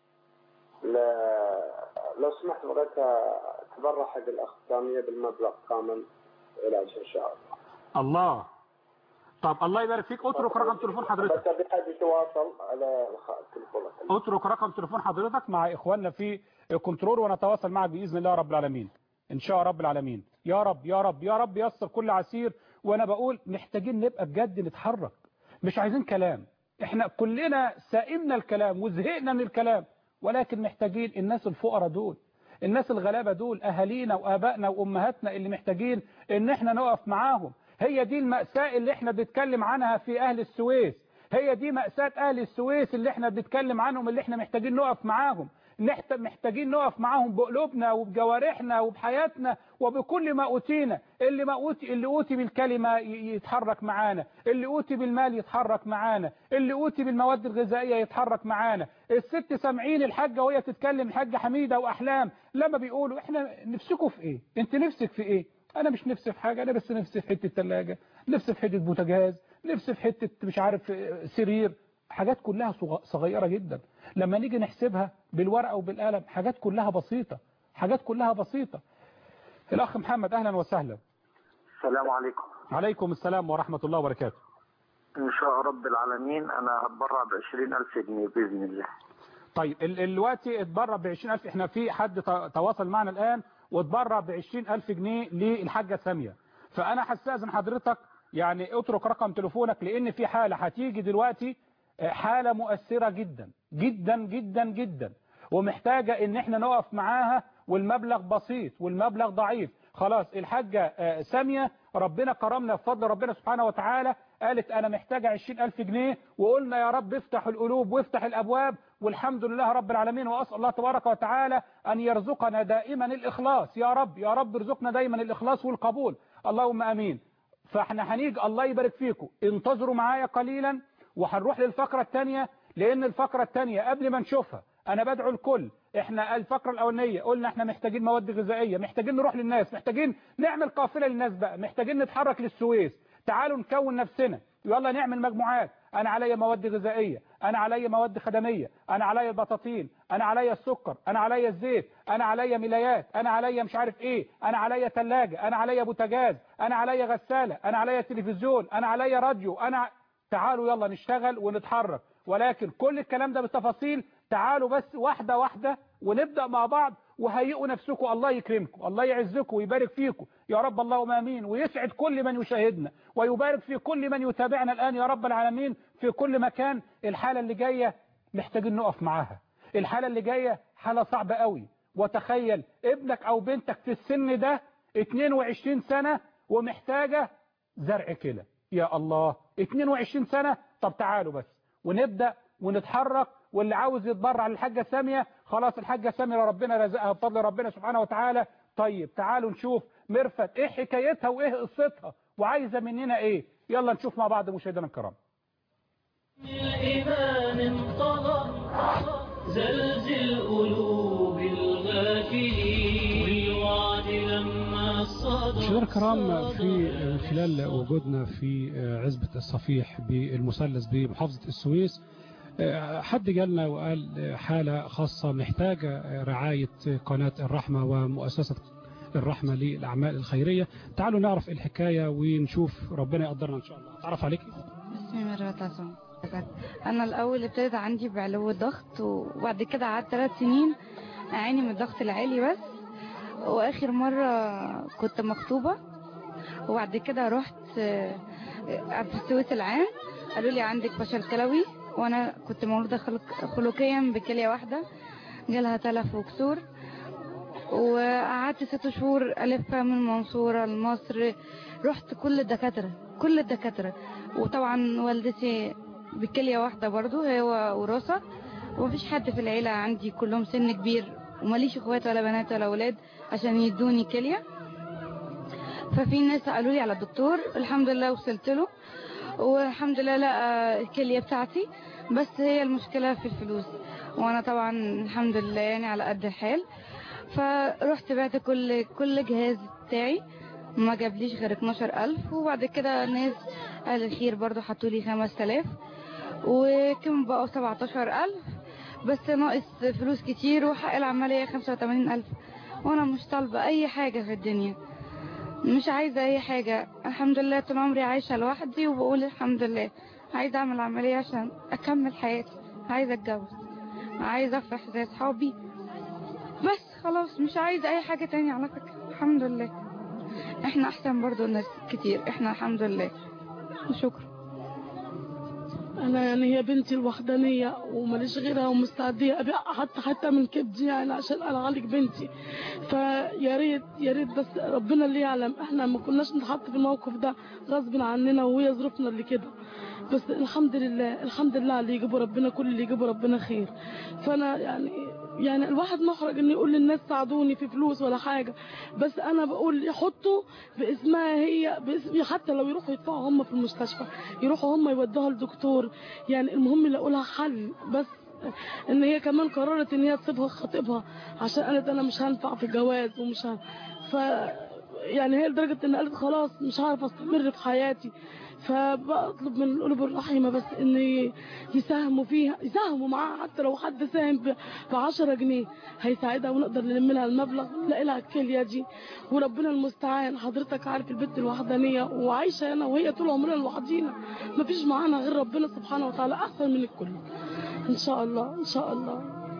[SPEAKER 7] لو سمحت بغيت اتبرع حق الاخ سامية بالمبلغ كامل علاج ان شاء الله.
[SPEAKER 2] الله. طب الله يبارك فيك. اترك رقم تليفون حضرتك.
[SPEAKER 7] بس بحد يتواصل على التليفون.
[SPEAKER 2] اترك رقم تليفون حضرتك مع اخواننا في الكنترول ونتواصل معك باذن الله رب العالمين ان شاء رب العالمين. يا رب يا رب يا رب ييسر كل عسير. وانا بقول محتاجين نبقى بجد نتحرك، مش عايزين كلام. احنا كلنا سائمنا الكلام وزهقنا من الكلام، ولكن محتاجين الناس الفقراء دول، الناس الغلابة دول، اهالينا وابائنا وامهاتنا اللي محتاجين ان احنا نقف معاهم. هي دي المأساة اللي احنا بنتكلم عنها في اهل السويس، هي دي مأساة اهل السويس اللي احنا بنتكلم عنهم، اللي احنا محتاجين نقف معاهم. محتاجين نقف معاهم بقلوبنا وبجوارحنا وبحياتنا وبكل ما أوتينا. اللي أوتي بالكلمة يتحرك معانا، اللي أوتي بالمال يتحرك معانا، اللي أوتي بالمواد الغذائية يتحرك معانا. الست سامعين الحاجة وهي تتكلم، الحاجة حميدة وأحلام، لما بيقولوا احنا نفسكم في ايه؟ انت نفسك في ايه؟ انا مش نفسي في حاجة، انا بس نفسي في حتة ثلاجة، نفسي في حتة بوتاجاز، نفسي في حتة مش عارف سرير. حاجات كلها صغيرة جدا، لما نيجي نحسبها بالورقة وبالقلم حاجات كلها بسيطة، حاجات كلها بسيطة. الأخ محمد أهلا وسهلا.
[SPEAKER 9] السلام عليكم.
[SPEAKER 2] عليكم السلام ورحمة الله وبركاته.
[SPEAKER 9] إن شاء رب العالمين أنا هتبرع ب20,000 جنيه بإذن الله.
[SPEAKER 2] طيب دلوقتي اتبرع ب 20,000. احنا في حد تواصل معنا الآن واتبرع ب 20,000 جنيه للحاجة سامية. فأنا هستأذن حضرتك يعني اترك رقم تليفونك، لأن في حالة هتيجي دلوقتي، حالة مؤثرة جدا جدا جدا جدا، ومحتاجة ان احنا نقف معاها، والمبلغ بسيط والمبلغ ضعيف. خلاص الحاجة سامية ربنا كرمنا بفضل ربنا سبحانه وتعالى، قالت انا محتاجة 20,000 جنيه، وقلنا يا رب افتح القلوب وافتح الابواب، والحمد لله رب العالمين. واسأل الله تبارك وتعالى ان يرزقنا دائما الاخلاص، يا رب يا رب ارزقنا دايما الاخلاص والقبول، اللهم امين. فاحنا هنيجي، الله يبارك فيكم، انتظروا معايا قليلا وهنروح للفقرة الثانية، لان الفقرة الثانية قبل ما نشوفها انا بدعو الكل. احنا الفقرة الاولانية قلنا احنا محتاجين مواد غذائية، محتاجين نروح للناس، محتاجين نعمل قافلة للناس بقى، محتاجين نتحرك للسويس. تعالوا نكون نفسنا، يلا نعمل مجموعات. انا عليا مواد غذائية، انا عليا مواد خدمية، انا عليا البطاطين، انا عليا السكر، انا عليا الزيت، انا عليا ملايات، انا عليا مش عارف ايه، انا عليا ثلاجة، انا عليا بوتاجاز، انا عليا غسالة، انا عليا تلفزيون، انا عليا راديو، تعالوا يلا نشتغل ونتحرك. ولكن كل الكلام ده بالتفاصيل، تعالوا بس واحدة واحدة ونبدأ مع بعض، وهيئوا نفسكم. الله يكرمكم، الله يعزكم ويبارك فيكم يا رب، اللهم امين. ويسعد كل من يشاهدنا، ويبارك في كل من يتابعنا الآن يا رب العالمين في كل مكان. الحالة اللي جاية محتاجين نقف معاها، الحالة اللي جاية حالة صعبة قوي. وتخيل ابنك او بنتك في السن ده 22 سنة ومحتاجة زرع كلى، يا الله 22 سنة. طب تعالوا بس ونبدأ ونتحرك. واللي عاوز يتبرع للحاجة سامية، خلاص الحاجة سامية ربنا رزقها بفضل ربنا سبحانه وتعالى. طيب تعالوا نشوف ميرفت ايه حكايتها وايه قصتها وعايزة مننا ايه. يلا نشوف مع بعض مشاهدينا الكرام.
[SPEAKER 1] الإيمان انطلق زلزل قلوب الغافلين والوعد لما صدق.
[SPEAKER 9] مشاهدينا الكرام، في خلال وجودنا في عزبة الصفيح بالمثلث بمحافظة السويس، حد جالنا وقال حالة خاصة محتاجة رعاية قناة الرحمة ومؤسسة الرحمة للأعمال الخيرية. تعالوا نعرف الحكاية ونشوف ربنا يقدرنا إن شاء الله. تعرف عليك؟
[SPEAKER 10] اسمي ميرفت عصام. أنا الأول ابتدت عندي بعلو الضغط، وبعد كده قعدت 3 سنين أعاني من الضغط العالي بس. وآخر مرة كنت مخطوبة، وبعد كده رحت في السويس العام، قالوا لي عندك فشل كلوي، وانا كنت مولودة خلقيا بكلية واحدة جالها تلف وكسور. وقعدت 6 شهور ألف من المنصورة لمصر، رحت كل الدكاترة. وطبعا والدتي بكلية واحدة برضو، هي وراثة، ومفيش حد في العيلة عندي، كلهم سن كبير وماليش اخوات ولا بنات ولا اولاد عشان يدوني كلية. ففي ناس قالوا لي على الدكتور، الحمد لله وصلت له، والحمد لله لقى الكلية بتاعتي، بس هي المشكلة في الفلوس. وانا طبعا الحمد لله يعني على قد الحال. فرحت بعت كل جهاز بتاعي، ما جابليش غير 12,000. وبعد كده ناس قال الخير برضو حطوا لي 5,000، وكم بقوا 17,000، بس ناقص فلوس كتير، وحق العملية 85,000. وانا مش طالبة اي حاجة في الدنيا، مش عايزة اي حاجة. الحمد لله طول عمري عايشة لوحدي، وبقول الحمد لله. عايزة اعمل عملية عشان اكمل حياتي، عايزة اتجوز، عايزة افرح زي اصحابي، بس خلاص مش عايزة اي حاجة تاني. على فكرة الحمد لله احنا احسن برضو الناس كتير، احنا الحمد لله. شكرا.
[SPEAKER 11] انا يعني هي بنتي الوحدانيه وماليش غيرها، ومستعديه ابيع حتى من كبدي يعني عشان انا اعالج بنتي. فيا ريت بس ربنا اللي يعلم، احنا ما كناش نتحط في الموقف ده غصب عننا، وهي ظروفنا اللي كده. بس الحمد لله على اللي يجيبه ربنا، كل اللي يجيبه ربنا خير. فانا يعني الواحد محرج ان يقول للناس ساعدوني في فلوس ولا حاجه، بس انا بقول يحطوا باسمها هي، باسمي، حتى لو يروحوا يدفعوا هم في المستشفى، يروحوا هم يودوها للدكتور. يعني المهم اللي اقولها حل، بس ان هي كمان قررت ان هي تسيبها خطيبها عشان قالت انا مش هنفع في الجواز ومش يعني هي لدرجه ان قالت خلاص مش هعرف استمر في حياتي. فبطلب من القلوب الرحيمة بس ان يساهموا فيها، يساهموا معاها، حتى لو حد ساهم ب10 جنيه هيساعدها، ونقدر نلم لها المبلغ ونلاقي لها الكلية دي. وربنا المستعان. حضرتك عارف البنت الوحدانية وعايشة انا وهي طول عمرنا لوحدينا، مفيش معانا غير ربنا سبحانه وتعالى، احسن من الكل. ان شاء الله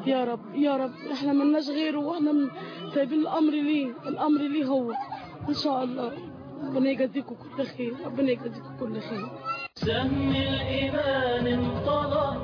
[SPEAKER 11] يا رب يا رب، احنا ملناش غيره، واحنا سايبين الامر ليه هو ان شاء الله. ربنا يجازيكم كل خير، ربنا يجازيكم كل خير.
[SPEAKER 1] سهم الإيمان انطلق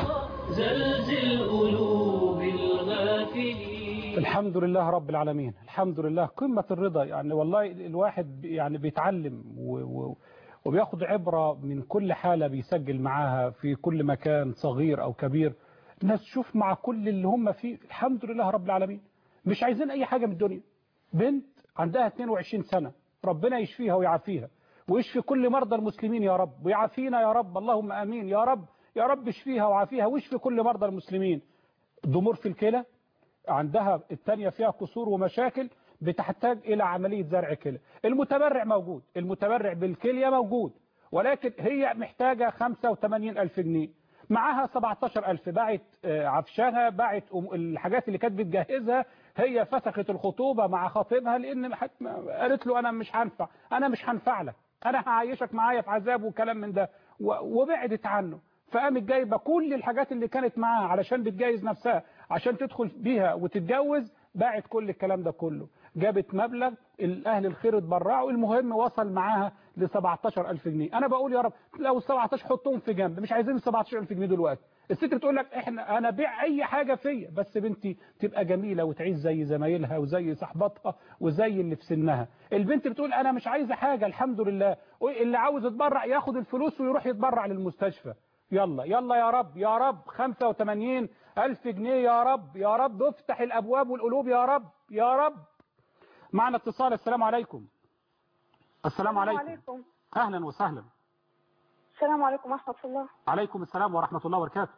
[SPEAKER 1] زلزل قلوب الغافلين.
[SPEAKER 2] الحمد لله رب العالمين، الحمد لله، قمة الرضا. يعني والله الواحد يعني بيتعلم وبياخد عبرة من كل حالة بيسجل معاها في كل مكان صغير أو كبير. الناس تشوف مع كل اللي هم فيه الحمد لله رب العالمين، مش عايزين أي حاجة من الدنيا. بنت عندها 22 سنة، ربنا يشفيها ويعافيها ويشفي كل مرضى المسلمين يا رب، ويعافينا يا رب، اللهم آمين يا رب، يا رب اشفيها وعافيها ويشفي كل مرضى المسلمين. ضمور في الكلى عندها، الثانية فيها كسور ومشاكل بتحتاج إلى عملية زرع كلى. المتبرع موجود، المتبرع بالكلية موجود، ولكن هي محتاجة 85,000 جنيه، معاها 17,000. باعت عفشها، باعت الحاجات اللي كانت بتجهزها، هي فسخت الخطوبة مع خطيبها لأن قالت له أنا مش هنفع لك، أنا هعيشك معايا في عذاب وكلام من ده، وبعدت عنه. فقامت جايبة كل الحاجات اللي كانت معاها علشان بتجهز نفسها عشان تدخل بيها وتتجوز، باعت كل الكلام ده كله، جابت مبلغ، الأهل الخير اتبرعوا، المهم وصل معاها ل 17,000 جنيه. أنا بقول يا رب لو 17 حطهم في جنب، مش عايزين 17,000 جنيه دلوقتي. الست بتقول لك أنا بيع أي حاجة فيا بس بنتي تبقى جميلة وتعيش زي زمايلها وزي صحباتها وزي اللي في سنها. البنت بتقول أنا مش عايزة حاجة الحمد لله، اللي عاوز يتبرع ياخد الفلوس ويروح يتبرع للمستشفى. يلا يلا يا رب يا رب، 85,000 جنيه يا رب يا رب، افتح الأبواب والقلوب يا رب يا رب. معنا اتصال. السلام عليكم. السلام عليكم. أهلا وسهلا.
[SPEAKER 6] السلام عليكم ورحمة الله.
[SPEAKER 2] عليكم السلام ورحمة الله وبركاته.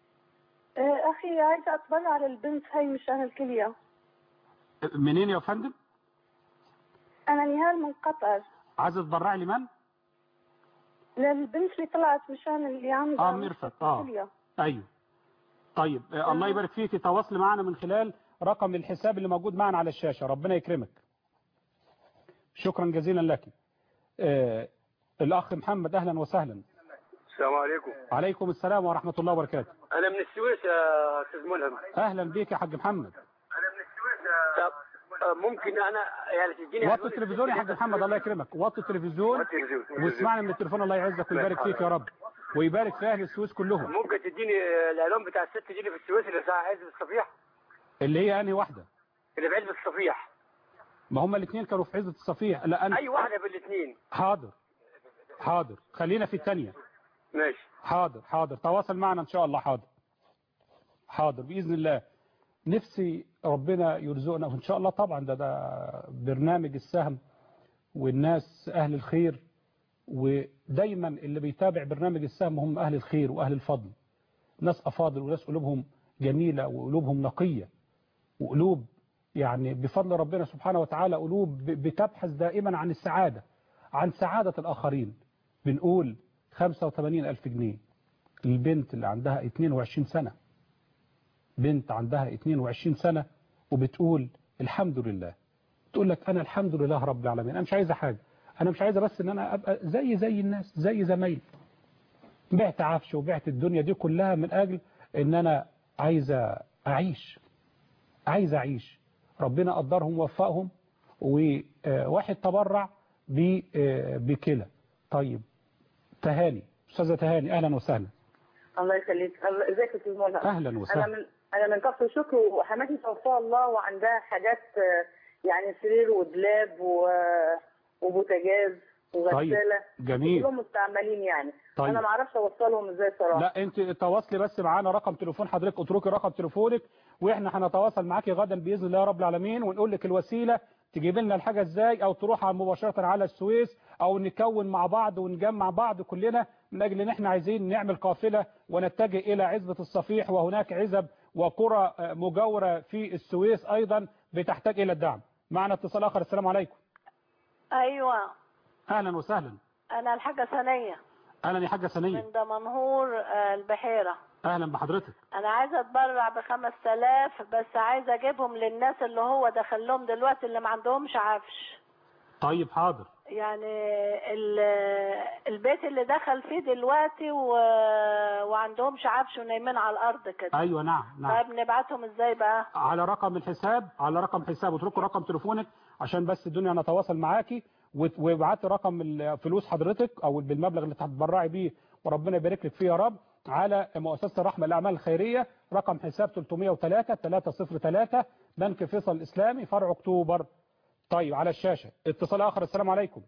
[SPEAKER 6] أخي عايزة أتبرع للبنت هاي مشان الكلية.
[SPEAKER 2] منين يا فندم؟
[SPEAKER 6] أنا نهال من قطر.
[SPEAKER 2] عايزة تتبرعي لمن؟
[SPEAKER 6] للبنت اللي طلعت مشان اللي عندها
[SPEAKER 2] ميرفت. أيوه. طيب الله يبارك فيك، تواصلي معنا من خلال رقم الحساب اللي موجود معنا على الشاشة، ربنا يكرمك. شكرا جزيلا لك. الأخ محمد أهلا وسهلا.
[SPEAKER 12] السلام عليكم.
[SPEAKER 2] عليكم السلام ورحمة الله وبركاته.
[SPEAKER 12] أنا من السويس يا أستاذ ملهم.
[SPEAKER 2] أهلا بيك يا حاج محمد.
[SPEAKER 12] أنا من السويس. ممكن أنا يعني تديني
[SPEAKER 2] وطي التلفزيون يا حاج محمد الله يكرمك، وطي التلفزيون واسمعني من التليفون، الله يعزك ويبارك فيك يا رب ويبارك في أهل السويس كلهم.
[SPEAKER 12] ممكن تديني الإعلان بتاع الست دي في السويس اللي في عزبة الصفيح؟
[SPEAKER 2] اللي هي أنهي واحدة؟
[SPEAKER 12] اللي في عزبة الصفيح.
[SPEAKER 2] ما هم الاثنين كانوا في عزبة الصفيح. لا أنا
[SPEAKER 12] أي واحدة بالاثنين.
[SPEAKER 2] حاضر خلينا في الثانية.
[SPEAKER 12] ماشي.
[SPEAKER 2] حاضر تواصل معنا إن شاء الله. حاضر بإذن الله. نفسي ربنا يرزقنا وإن شاء الله. طبعا ده برنامج السهم والناس أهل الخير، ودايما اللي بيتابع برنامج السهم هم أهل الخير وأهل الفضل، ناس أفاضل وناس قلوبهم جميلة وقلوبهم نقية وقلوب يعني بفضل ربنا سبحانه وتعالى قلوب بتبحث دائما عن السعادة، عن سعادة الآخرين. بنقول 85,000 جنيه للبنت اللي عندها 22 سنة، بنت عندها 22 سنة وبتقول الحمد لله، تقول لك أنا الحمد لله رب العالمين، أنا مش عايزة حاجة، أنا مش عايزة بس إن أنا أبقى زي الناس زي زمايلي. بعت عفش وبعت الدنيا دي كلها من أجل إن أنا عايزة أعيش. ربنا قدرهم ووفقهم، وواحد تبرع بكلى. طيب تهاني، أستاذة تهاني أهلا وسهلا.
[SPEAKER 13] الله يخليك. ازيك يا استاذ ملهم؟
[SPEAKER 2] أهلا وسهلا.
[SPEAKER 13] أنا من كفر شكر، وحماتي توفاها الله وعندها حاجات يعني سرير ودلاب وبوتاجاز وغسالة.
[SPEAKER 2] طيب جميل.
[SPEAKER 13] كلهم مستعملين يعني.
[SPEAKER 2] طيب.
[SPEAKER 13] أنا ما اعرفش أوصلهم إزاي صراحة.
[SPEAKER 2] لا أنت تواصلي بس معانا، رقم تليفون حضرتك، اتركي رقم تليفونك وإحنا هنتواصل معاكي غدا بإذن الله رب العالمين، ونقول لك الوسيلة تجيب لنا الحاجة إزاي، أو تروح مباشرة على السويس، أو نكون مع بعض ونجمع بعض كلنا من أجل إن إحنا عايزين نعمل قافلة ونتجه إلى عزبة الصفيح، وهناك عزب وقرى مجاورة في السويس أيضا بتحتاج إلى الدعم. معنا اتصال آخر. السلام عليكم.
[SPEAKER 14] أيوة
[SPEAKER 2] أهلا وسهلا.
[SPEAKER 14] أنا الحاجة سنية.
[SPEAKER 2] أهلا يا حاجة سنية.
[SPEAKER 14] من دمنهور البحيرة.
[SPEAKER 2] أهلا بحضرتك.
[SPEAKER 14] أنا عايزة أتبرع ب5,000 بس عايزة أجيبهم للناس اللي هو دخل لهم دلوقتي اللي ما عندهمش عفش.
[SPEAKER 2] طيب حاضر.
[SPEAKER 14] يعني البيت اللي دخل فيه دلوقتي وعندهمش عفش ونايمين على الارض كده.
[SPEAKER 2] ايوه نعم.
[SPEAKER 14] طيب نبعتهم ازاي بقى؟
[SPEAKER 2] على رقم الحساب، على رقم حساب، واتركوا رقم تليفونك عشان بس الدنيا نتواصل معاكي، وابعتي رقم الفلوس حضرتك او بالمبلغ اللي هتتبرعي بيه وربنا يبارك لك فيه يا رب، على مؤسسة الرحمة للأعمال الخيرية، رقم حساب 303 بنك فيصل الإسلامي فرع أكتوبر. طيب على الشاشة اتصال آخر. السلام عليكم.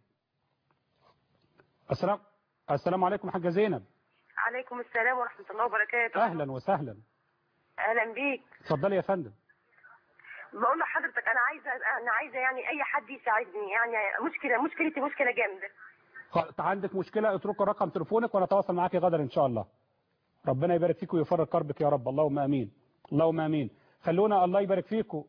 [SPEAKER 2] السلام عليكم حاجة زينب.
[SPEAKER 15] عليكم السلام ورحمة الله وبركاته.
[SPEAKER 2] أهلا وسهلا.
[SPEAKER 15] أهلا بيك.
[SPEAKER 2] اتفضلي يا فندم.
[SPEAKER 15] بقول لحضرتك أنا عايزة يعني أي حد يساعدني، يعني مشكلتي مشكلة جامدة.
[SPEAKER 2] عندك مشكلة اتركوا رقم تليفونك ونتواصل معاكي غدا إن شاء الله. ربنا يبارك فيكم ويفرج كربك يا رب. اللهم امين. اللهم امين. خلونا الله يبارك فيكم.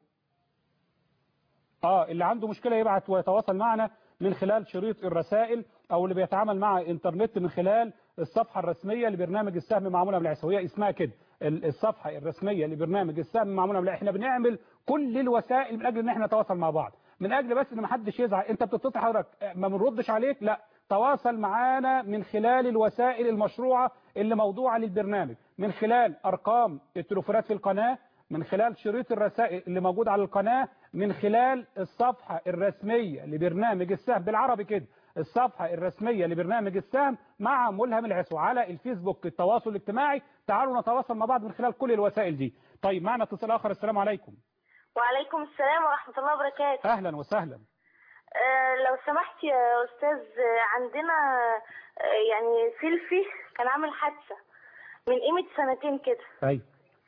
[SPEAKER 2] اللي عنده مشكلة يبعت ويتواصل معنا من خلال شريط الرسائل، او اللي بيتعامل مع انترنت من خلال الصفحة الرسمية لبرنامج السهم معمولة بالعيسوية، اسمها كده الصفحة الرسمية لبرنامج السهم معمولة بالعيسوية. احنا بنعمل كل الوسائل من اجل ان احنا نتواصل مع بعض، من اجل بس ان ما حدش يزعل. انت بتتصل حضرتك ما بنردش عليك، لا، تواصل معانا من خلال الوسائل المشروعة اللي موضوعة للبرنامج، من خلال أرقام التليفونات في القناة، من خلال شريط الرسائل اللي موجود على القناة، من خلال الصفحة الرسمية لبرنامج السهم بالعربي كده، الصفحة الرسمية لبرنامج السهم مع ملهم العسو على الفيسبوك التواصل الاجتماعي. تعالوا نتواصل مع بعض من خلال كل الوسائل دي. طيب معنا اتصال آخر. السلام عليكم.
[SPEAKER 16] وعليكم السلام ورحمة الله وبركاته.
[SPEAKER 2] أهلا وسهلا.
[SPEAKER 16] لو سمحت يا أستاذ، عندنا يعني سيلفي كان عامل حادثة من قيمة 2 سنين كده.
[SPEAKER 2] أيوة.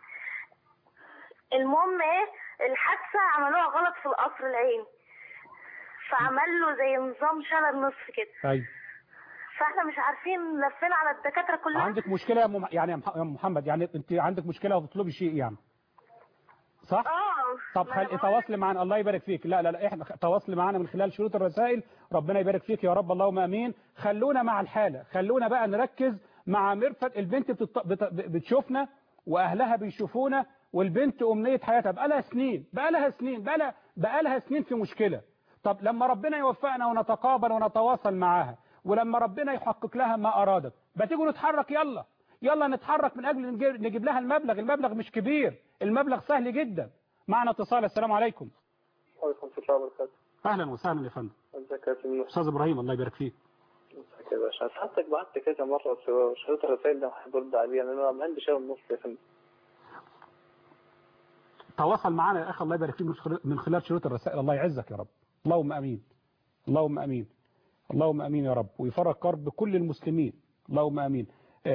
[SPEAKER 16] المهم الحادثة عملوها غلط في القصر العيني، فعمل له زي نظام شلل نصف كده.
[SPEAKER 2] أيوة.
[SPEAKER 16] فاحنا مش عارفين، لفينا على الدكاترة كلها.
[SPEAKER 2] عندك مشكلة يا محمد، يعني انت عندك مشكلة وتطلبي شيء يعني، صح؟ طب تواصلي معنا. الله يبارك فيك. لا احنا تواصلي معنا من خلال شروط الرسائل. ربنا يبارك فيك يا رب. اللهم امين. خلونا مع الحالة، خلونا بقى نركز مع مرفت. البنت بتشوفنا واهلها بيشوفونا، والبنت امنية حياتها بقى لها سنين في مشكلة. طب لما ربنا يوفقنا ونتقابل ونتواصل معاها، ولما ربنا يحقق لها ما ارادت، بتيجوا نتحرك. يلا نتحرك من اجل نجيب لها المبلغ مش كبير، المبلغ سهل جدا. معنا اتصال. السلام عليكم.
[SPEAKER 7] وعليكم السلام وبركاته.
[SPEAKER 2] اهلا وسهلا يا فندم.
[SPEAKER 7] ازيك يا سيدنا
[SPEAKER 2] استاذ ابراهيم، الله يبارك فيك.
[SPEAKER 7] ازيك يا باشا. حضرتك بعت كذا مره شريط الرسائل ده وحابب ارد عليه، انا ما عندي شيء ونص يا فندم.
[SPEAKER 2] تواصل معنا يا اخي، الله يبارك فيك من خلال شريط الرسائل. الله يعزك يا رب. اللهم امين. اللهم امين. اللهم امين يا رب، ويفرج كرب كل المسلمين. اللهم امين.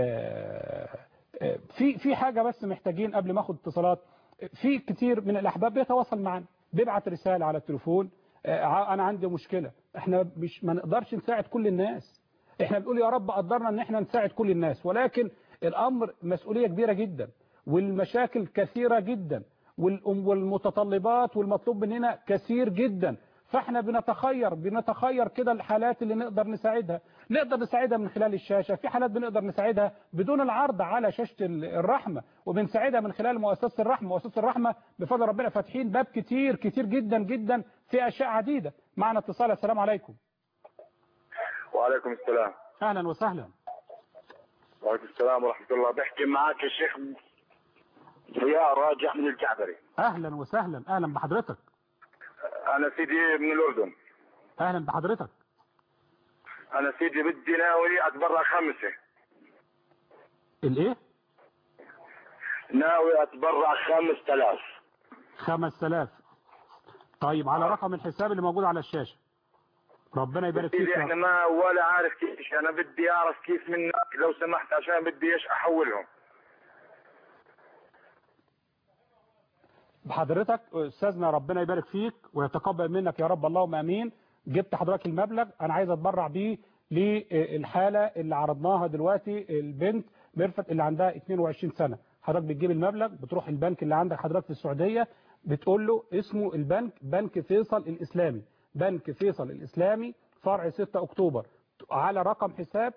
[SPEAKER 2] في حاجة بس محتاجين قبل ما اخد اتصالات. في كتير من الأحباب بيتواصل معنا، بيبعت رسالة على التليفون، أنا عندي مشكلة. احنا ما نقدرش نساعد كل الناس. احنا بنقول يا رب قدرنا ان احنا نساعد كل الناس، ولكن الأمر مسؤولية كبيرة جدا، والمشاكل كثيرة جدا، والمتطلبات والمطلوب مننا كثير جدا. فاحنا بنتخير كده الحالات اللي نقدر نساعدها من خلال الشاشة. في حالات بنقدر نساعدها بدون العرض على شاشة الرحمة، وبنساعدها من خلال مؤسسة الرحمة. مؤسسة الرحمة بفضل ربنا فاتحين باب كتير جدا جدا في أشياء عديدة. معنا اتصال. السلام عليكم.
[SPEAKER 17] وعليكم السلام.
[SPEAKER 2] أهلا وسهلا.
[SPEAKER 17] وعليكم السلام ورحمة الله. بحكي معك الشيخ ضياء راجع من الجعبري.
[SPEAKER 2] أهلا وسهلا. أهلا بحضرتك.
[SPEAKER 17] أنا سيدي من الأردن.
[SPEAKER 2] أهلا بحضرتك.
[SPEAKER 17] أنا سيدي بدي ناوي أتبرع 5.
[SPEAKER 2] الإيه؟
[SPEAKER 17] ناوي أتبرع 5000.
[SPEAKER 2] 5000. طيب على رقم الحساب اللي موجود على الشاشة. ربنا يبارك فيك.
[SPEAKER 17] احنا ما ولا عارف كيف، أنا بدي أعرف كيف منك لو سمحت، عشان بدي إيش أحولهم.
[SPEAKER 2] بحضرتك أستاذنا، ربنا يبارك فيك ويتقبل منك يا رب. اللهم امين. جبت حضرتك المبلغ، انا عايز اتبرع بيه للحالة اللي عرضناها دلوقتي، البنت مرفت اللي عندها 22 سنة. حضرتك بتجيب المبلغ، بتروح البنك اللي عندك حضرتك في السعودية، بتقول له اسمه البنك بنك فيصل الإسلامي، بنك فيصل الإسلامي فرع 6 أكتوبر، على رقم حساب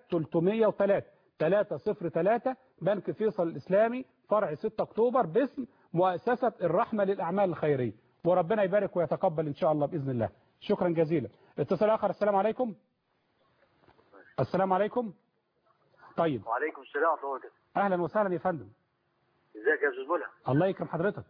[SPEAKER 2] 303 بنك فيصل الإسلامي فرع 6 أكتوبر باسم مؤسسة الرحمة للأعمال الخيرية. وربنا يبارك ويتقبل إن شاء الله بإذن الله. شكرا جزيلا. اتصال آخر. السلام عليكم. السلام عليكم. طيب.
[SPEAKER 12] وعليكم السلام ورحمة الله وبركاته.
[SPEAKER 2] أهلا وسهلا يا فندم.
[SPEAKER 12] ازيك يا استاذ ملهم؟
[SPEAKER 2] الله يكرم حضرتك.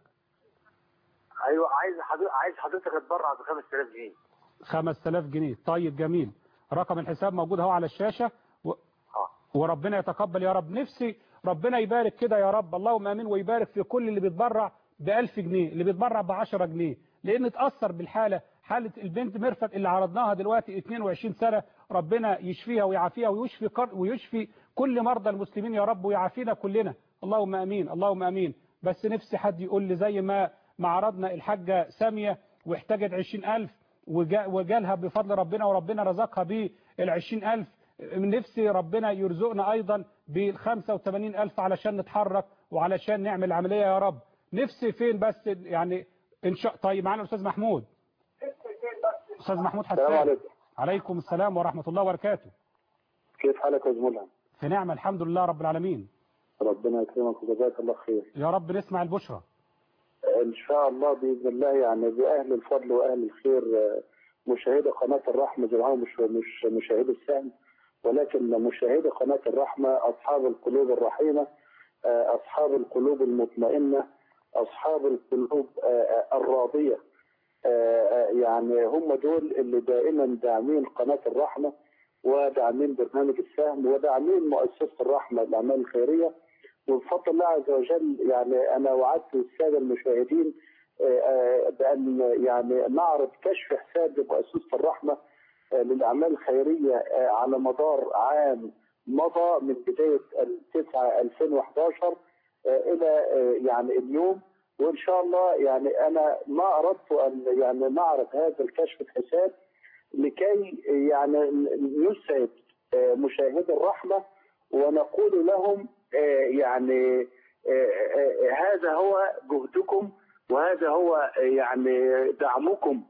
[SPEAKER 12] ايوه عايز حضرتك تتبرع ب 5000 جنيه.
[SPEAKER 2] 5000 جنيه. طيب جميل. رقم الحساب موجود اهو على الشاشة وربنا يتقبل يا رب. نفسي ربنا يبارك كده يا رب، اللهم امين، ويبارك في كل اللي بيتبرع ب1000 جنيه، اللي بيتبرع ب10 جنيه، لان تأثر بالحالة، حالة البنت ميرفت اللي عرضناها دلوقتي 22 سنة، ربنا يشفيها ويعافيها ويشفي كل مرضى المسلمين يا رب، ويعافينا كلنا، اللهم امين اللهم امين. بس نفسي حد يقول لي زي ما عرضنا الحاجة سامية واحتاجت 20,000 وجالها بفضل ربنا وربنا رزقها بال20,000، من نفسي ربنا يرزقنا ايضا بال85,000 علشان نتحرك وعلشان نعمل عملية يا رب. نفسي فين بس يعني ان شاء. طيب معنا الاستاذ محمود. استاذ محمود حسان.
[SPEAKER 7] السلام عليكم.
[SPEAKER 2] عليكم السلام ورحمة الله وبركاته.
[SPEAKER 7] كيف حالك يا زميلي؟
[SPEAKER 2] في نعمة الحمد لله رب العالمين.
[SPEAKER 7] ربنا يكرمك وجزاك الله خير.
[SPEAKER 2] يا رب نسمع البشرى.
[SPEAKER 7] ان شاء الله باذن الله، يعني باهل الفضل واهل الخير مشاهدة قناة الرحمة جماعة، مش مشاهدي السهم، ولكن مشاهدي قناة الرحمة أصحاب القلوب الرحيمة، أصحاب القلوب المطمئنة، أصحاب القلوب الراضية، يعني هم دول اللي دائما داعمين قناة الرحمة وداعمين برنامج السهم وداعمين مؤسسة الرحمة الأعمال الخيرية. وبفضل الله عز وجل يعني أنا وعدت السادة المشاهدين بأن يعني نعرض كشف حساب لمؤسسة الرحمة للأعمال الخيرية على مدار عام مضى من بداية 9/2011 إلى يعني اليوم. وإن شاء الله يعني أنا ما أردت أن يعني نعرض هذا الكشف الحساب لكي يعني نسعد مشاهدي الرحمة ونقول لهم يعني هذا هو جهدكم وهذا هو يعني دعمكم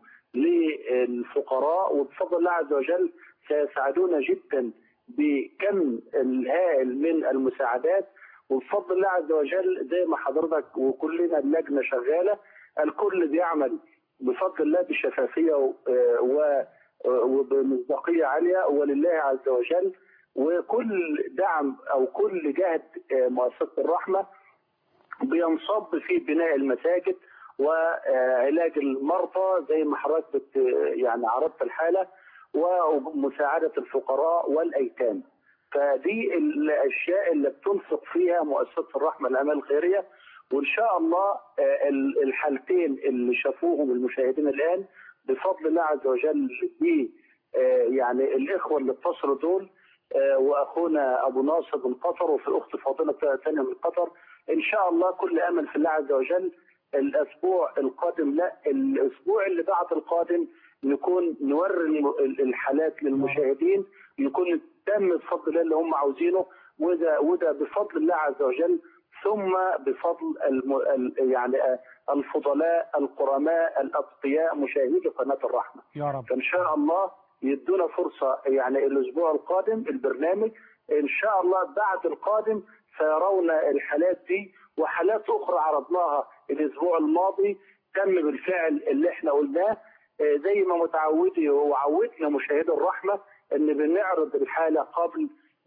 [SPEAKER 7] للفقراء، وبفضل الله عز وجل سيساعدونا جدا بكم الهائل من المساعدات، وبفضل الله عز وجل زي ما حضرتك وكلنا اللجنة شغالة، الكل بيعمل بفضل الله بشفافية وبمصداقية عالية ولله عز وجل. وكل دعم أو كل جهد مؤسسة الرحمة بينصب في بناء المساجد وعلاج المرضى زي ما حضرتك يعني عرضت الحالة، ومساعدة الفقراء والأيتام. فدي الأشياء اللي بتنفق فيها مؤسسة الرحمة الأعمال الخيرية. وإن شاء الله الحالتين اللي شافوهم المشاهدين الآن بفضل الله عز وجل يعني الإخوة اللي اتصلوا دول وأخونا أبو ناصر من قطر وفي الأخت فاضلة ثانية من قطر، إن شاء الله كل أمل في الله عز وجل الأسبوع القادم، لا الأسبوع اللي بعد القادم نكون نوري الحالات للمشاهدين، يكون تم بفضل الله اللي هم عاوزينه، وده بفضل الله عز وجل، ثم بفضل يعني الفضلاء القرماء الأتقياء مشاهدي قناة الرحمة
[SPEAKER 2] يا رب.
[SPEAKER 7] فإن شاء الله يدونا فرصة يعني الأسبوع القادم البرنامج إن شاء الله بعد القادم سيرون الحالات دي وحالات أخرى عرضناها الأسبوع الماضي تم بالفعل اللي احنا قلناه، زي ما متعودي وعودنا مشاهدي الرحمة ان بنعرض الحالة قبل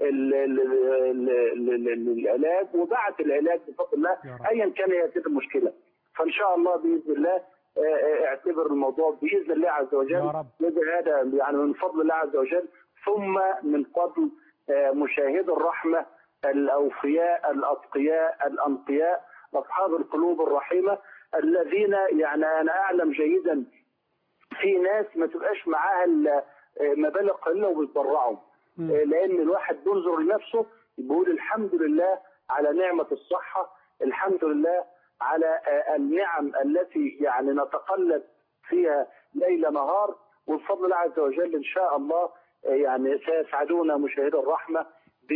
[SPEAKER 7] العلاج وبعد العلاج بفضل الله ايا كان هي المشكلة. فان شاء الله باذن الله اعتبر الموضوع باذن الله عز وجل هذا يعني من فضل الله عز وجل، ثم من فضل مشاهدي الرحمة الاوفياء الاتقياء الانقياء اصحاب القلوب الرحيمة الذين يعني انا اعلم جيدا في ناس ما تبقاش معاها مبالغ قليله وبيتبرعوا، لان الواحد بينظر لنفسه بيقول الحمد لله على نعمه الصحه، الحمد لله على النعم التي يعني نتقلب فيها ليل نهار، وبفضل الله عز وجل ان شاء الله يعني سيسعدونا مشاهدي الرحمه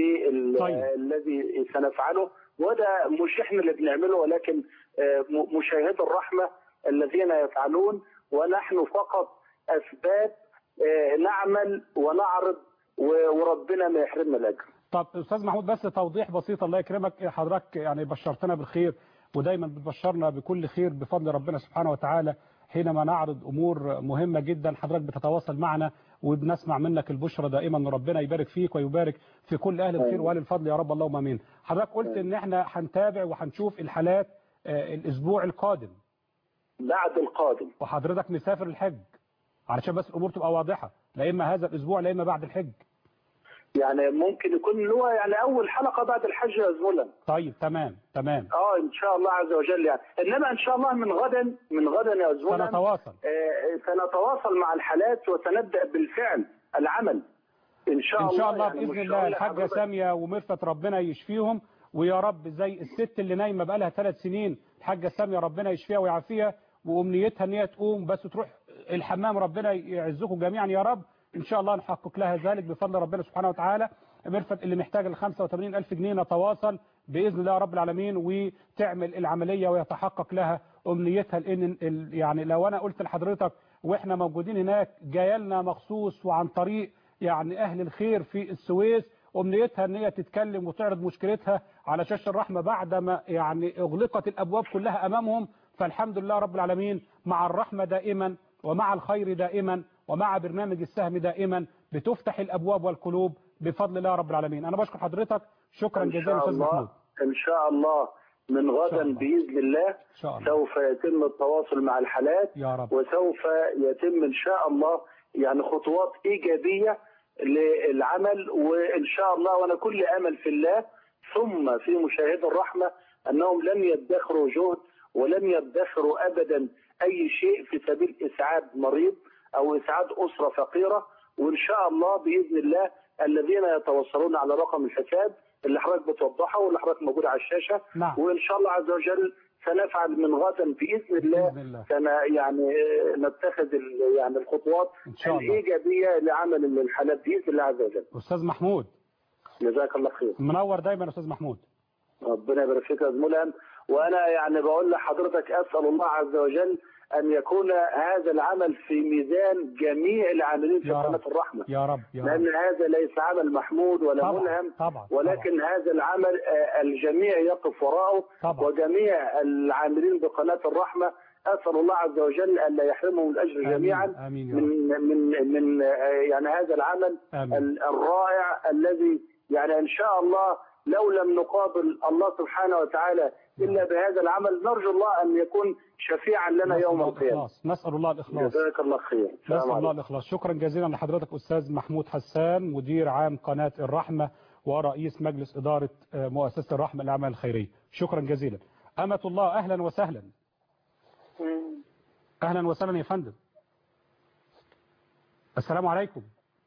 [SPEAKER 7] بالذي سنفعله. وده مش احنا اللي بنعمله ولكن مشاهدي الرحمه الذين يفعلون، ونحن فقط اسباب نعمل ونعرض وربنا ما يحرمنا الاجر.
[SPEAKER 2] طب استاذ محمود بس توضيح بسيط الله يكرمك، حضرتك يعني بشرتنا بالخير ودايما بتبشرنا بكل خير بفضل ربنا سبحانه وتعالى. حينما نعرض أمور مهمة جدا حضرتك بتتواصل معنا وبنسمع منك البشرى دائما. ربنا يبارك فيك ويبارك في كل أهل الخير وأهل الفضل يا رب اللهم آمين. حضرتك قلت إن احنا هنتابع وهنشوف الحالات الأسبوع القادم
[SPEAKER 7] بعد القادم،
[SPEAKER 2] وحضرتك مسافر الحج علشان بس الأمور تبقى واضحة، لا إما هذا الأسبوع لا إما بعد الحج.
[SPEAKER 7] يعني ممكن يكون هو يعني اول حلقه بعد الحج يا زملاء.
[SPEAKER 2] طيب تمام
[SPEAKER 7] ان شاء الله عز وجل يعني. انما ان شاء الله من غدا يا زملاء سنتواصل مع الحالات وسنبدا بالفعل العمل ان شاء الله.
[SPEAKER 2] ان شاء الله
[SPEAKER 7] يعني
[SPEAKER 2] باذن الله الحاجه ساميه ومرفت ربنا يشفيهم، ويا رب زي الست اللي نايمه بقى لها 3 سنين الحاجه ساميه ربنا يشفيها ويعافيها، وامنيتها ان هي تقوم بس تروح الحمام. ربنا يعزكم جميعا يا رب. ان شاء الله نحقق لها ذلك بفضل ربنا سبحانه وتعالى. مرفت اللي محتاجه ال 85,000 جنيه نتواصل باذن الله رب العالمين وتعمل العمليه ويتحقق لها امنيتها. لان يعني لو انا قلت لحضرتك واحنا موجودين هناك جايه لنا مخصوص وعن طريق يعني اهل الخير في السويس، امنيتها ان هي تتكلم وتعرض مشكلتها على شاشه الرحمه بعدما يعني اغلقت الابواب كلها امامهم. فالحمد لله رب العالمين مع الرحمه دائما ومع الخير دائما ومع برنامج السهم دائما بتفتح الابواب والقلوب بفضل الله رب العالمين. انا بشكر حضرتك شكرا جزيلا استاذ محمود.
[SPEAKER 7] ان شاء الله من غدا باذن الله سوف يتم التواصل مع الحالات
[SPEAKER 2] يا رب.
[SPEAKER 7] وسوف يتم ان شاء الله يعني خطوات ايجابيه للعمل وان شاء الله. وانا كل امل في الله ثم في مشاهدي الرحمه انهم لن يدخروا جهد ولن يدخروا ابدا اي شيء في سبيل اسعاد مريض او اسعاد اسره فقيره. وان شاء الله باذن الله الذين يتوصلون على رقم الحساب اللي حضرتك بتوضحه واللي حضرتك موجود على الشاشه.
[SPEAKER 2] نعم.
[SPEAKER 7] وان شاء الله عز وجل سنفعل من غدا باذن الله. يعني نتخذ يعني الخطوات الايجابيه لعمل الحالات باذن الله عز وجل.
[SPEAKER 2] استاذ محمود
[SPEAKER 7] جزاك الله خير.
[SPEAKER 2] منور دايما يا استاذ محمود.
[SPEAKER 7] ربنا يبارك فيك يا زميلي. وانا يعني بقول لحضرتك اسال الله عز وجل ان يكون هذا العمل في ميزان جميع العاملين في قناه الرحمه
[SPEAKER 2] يا رب
[SPEAKER 7] لان هذا ليس عمل محمود ولا ملهم ولكن هذا العمل الجميع يقف وراءه وجميع العاملين بقناه الرحمه اسال الله عز وجل ان لا يحرمهم الاجر جميعا من يعني هذا العمل الرائع الذي يعني ان شاء الله لو لم نقابل الله سبحانه وتعالى إلا بهذا العمل نرجو الله أن يكون شفيعا لنا يوم القيامة.
[SPEAKER 2] نسأل الله الإخلاص.
[SPEAKER 7] جزاك الله خير.
[SPEAKER 2] نسأل الله الإخلاص. شكرا جزيلا لحضرتك أستاذ محمود حسان مدير عام قناة الرحمة ورئيس مجلس إدارة مؤسسة الرحمة للأعمال الخيرية. شكرا جزيلا. أمة الله أهلا وسهلا. أهلا وسهلا يا فندم. السلام عليكم.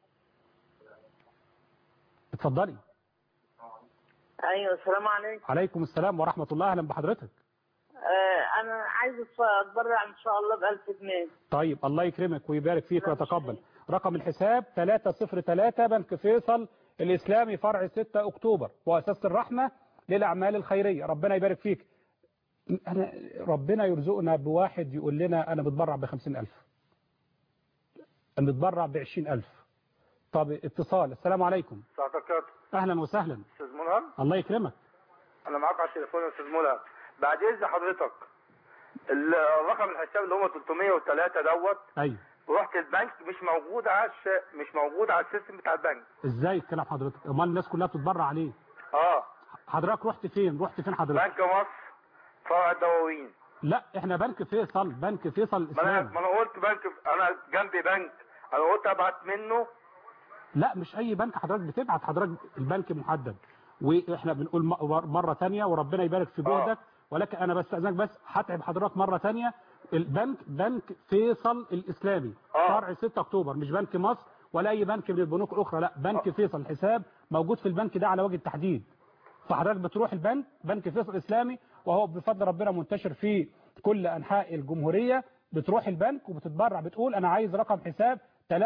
[SPEAKER 2] اتفضلي.
[SPEAKER 18] ايوه السلام عليكم.
[SPEAKER 2] عليكم السلام ورحمه الله. اهلا بحضرتك.
[SPEAKER 18] انا عايز اتبرع ان شاء الله ب1000 جنيه.
[SPEAKER 2] طيب الله يكرمك ويبارك فيك ويتقبل. رقم الحساب 303 بنك فيصل الاسلامي فرع 6 اكتوبر مؤسسه الرحمه للاعمال الخيريه. ربنا يبارك فيك. ربنا يرزقنا بواحد يقول لنا انا بتبرع ب50,000 انا بتبرع ب20,000. طب اتصال. السلام عليكم. اهلا وسهلا
[SPEAKER 19] استاذ ملهم.
[SPEAKER 2] الله يكرمك.
[SPEAKER 19] انا معاك على التليفون يا استاذ ملهم. بعد اذن حضرتك الرقم الحساب اللي هو 303 دوت.
[SPEAKER 2] ايوه.
[SPEAKER 19] رحت البنك مش موجود على السيستم بتاع البنك.
[SPEAKER 2] ازاي الكلام حضرتك؟ امال الناس كلها بتتبرع عليه. حضرتك رحت فين حضرتك؟
[SPEAKER 19] بنك مصر فرع الدواوين.
[SPEAKER 2] لا احنا بنك فيصل الاسلامي.
[SPEAKER 19] ما انا قلت بنك، انا جنبي بنك انا قلت ابعت منه.
[SPEAKER 2] لا مش اي بنك حضرتك بتبعت، حضرتك البنك محدد واحنا بنقول مره ثانيه وربنا يبارك في جهدك. ولكن انا بستاذنك بس هتعب حضرتك مره ثانيه. البنك بنك فيصل الاسلامي فرع 6 اكتوبر، مش بنك مصر ولا اي بنك من البنوك الاخرى، لا بنك فيصل. الحساب موجود في البنك ده على وجه التحديد. فحضرتك بتروح البنك بنك فيصل الاسلامي وهو بفضل ربنا منتشر في كل انحاء الجمهوريه. بتروح البنك وبتتبرع، بتقول انا عايز رقم حساب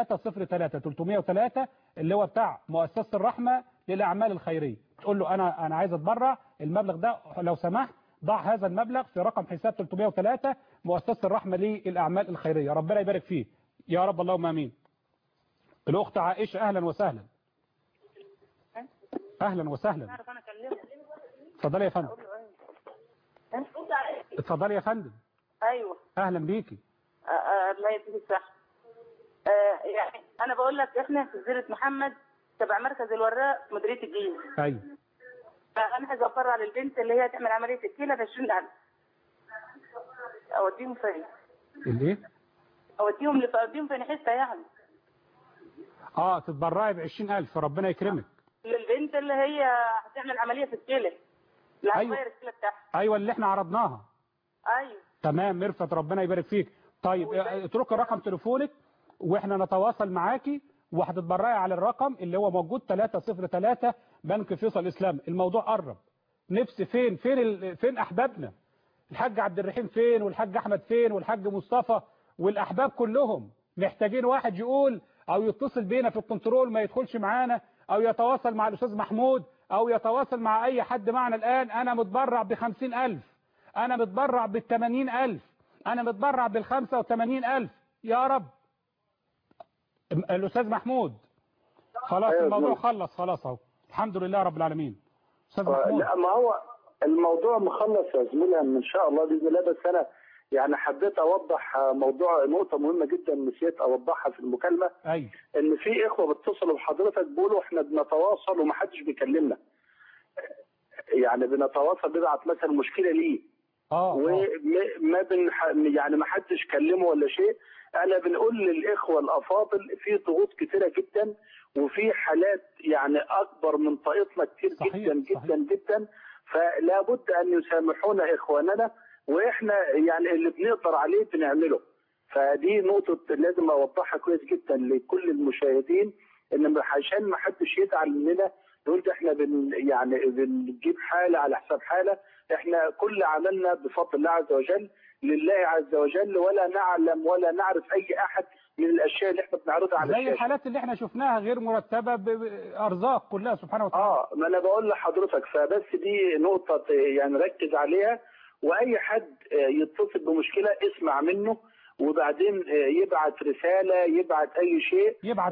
[SPEAKER 2] 303 اللي هو بتاع مؤسسة الرحمة للأعمال الخيرية. تقول له أنا عايز أتبرع المبلغ ده لو سمحت ضع هذا المبلغ في رقم حساب 303 مؤسسة الرحمة للأعمال الخيرية. ربنا يبارك فيه يا رب اللهم آمين. الأخت عائشة أهلا وسهلا. أهلا وسهلا. اتفضلي يا فندم. اتفضلي يا فندم.
[SPEAKER 18] ايوه
[SPEAKER 2] أهلا بيكي.
[SPEAKER 18] الله يديك الصحة. يعني أنا بقول لك إحنا في جزيرة محمد تبع مركز الوراق مديرية الجيزة.
[SPEAKER 2] أيوه.
[SPEAKER 18] فأنا عايزة أفرع للبنت اللي هي تعمل عملية الكلى ب 20,000. أوديهم فين؟
[SPEAKER 2] الإيه؟
[SPEAKER 18] أوديهم فين حتة يعني.
[SPEAKER 2] تتبرعي ب 20,000 ربنا يكرمك.
[SPEAKER 18] للبنت اللي هي هتعمل عملية في الكلى. اللي هتغير الكلى بتاعها.
[SPEAKER 2] أيوه اللي إحنا عرضناها.
[SPEAKER 18] أيوه.
[SPEAKER 2] تمام ميرفت ربنا يبارك فيك. طيب اتركي رقم تليفونك واحنا نتواصل معاكي وهتتبرعي على الرقم اللي هو موجود 303 بنك فيصل الاسلام. الموضوع قرب. نفسي فين احبابنا؟ الحاج عبد الرحيم فين والحاج احمد فين والحاج مصطفى والاحباب كلهم محتاجين واحد يقول او يتصل بينا في الكنترول ما يدخلش معانا او يتواصل مع الاستاذ محمود او يتواصل مع اي حد معنا الان. انا متبرع ب50,000، انا متبرع ب80,000، انا متبرع ب85,000 يا رب. الاستاذ محمود خلاص الموضوع خلاص اهو الحمد لله رب العالمين. استاذ محمود
[SPEAKER 7] لا ما هو الموضوع مخلص يا زميلي ان شاء الله باذن الله. بس انا يعني حبيت اوضح نقطه مهمه جدا نسيت اوضحها في المكالمه.
[SPEAKER 2] ايوه
[SPEAKER 7] ان في اخوه بيتصلوا بحضرتك بيقولوا احنا بنتواصل ومحدش بيكلمنا. يعني بنتواصل بيبعت مثلا مشكله ليه وما يعني ما حدش كلمه ولا شيء. انا بنقول للاخوه الافاضل في ضغوط كثيره جدا وفي حالات يعني اكبر من طاقتنا كتير جدا جدا جدا. فلا بد ان يسامحونا اخواننا واحنا يعني اللي بنقدر عليه بنعمله. فدي نقطه لازم اوضحها كويس جدا لكل المشاهدين ان عشان ما حدش يزعل مننا يقول احنا يعني بنجيب حاله على حساب حاله. احنا كل عملنا بفضل الله عز وجل لله عز وجل ولا نعلم ولا نعرف اي احد من الاشياء اللي احنا بنعرضها على الشاشه.
[SPEAKER 2] زي الحالات اللي احنا شفناها غير مرتبه بارزاق كلها سبحانه وتعالى.
[SPEAKER 7] ما انا بقول لحضرتك فبس دي نقطه يعني ركز عليها. واي حد يتصل بمشكله اسمع منه وبعدين يبعت رساله يبعت اي شيء
[SPEAKER 2] يبعت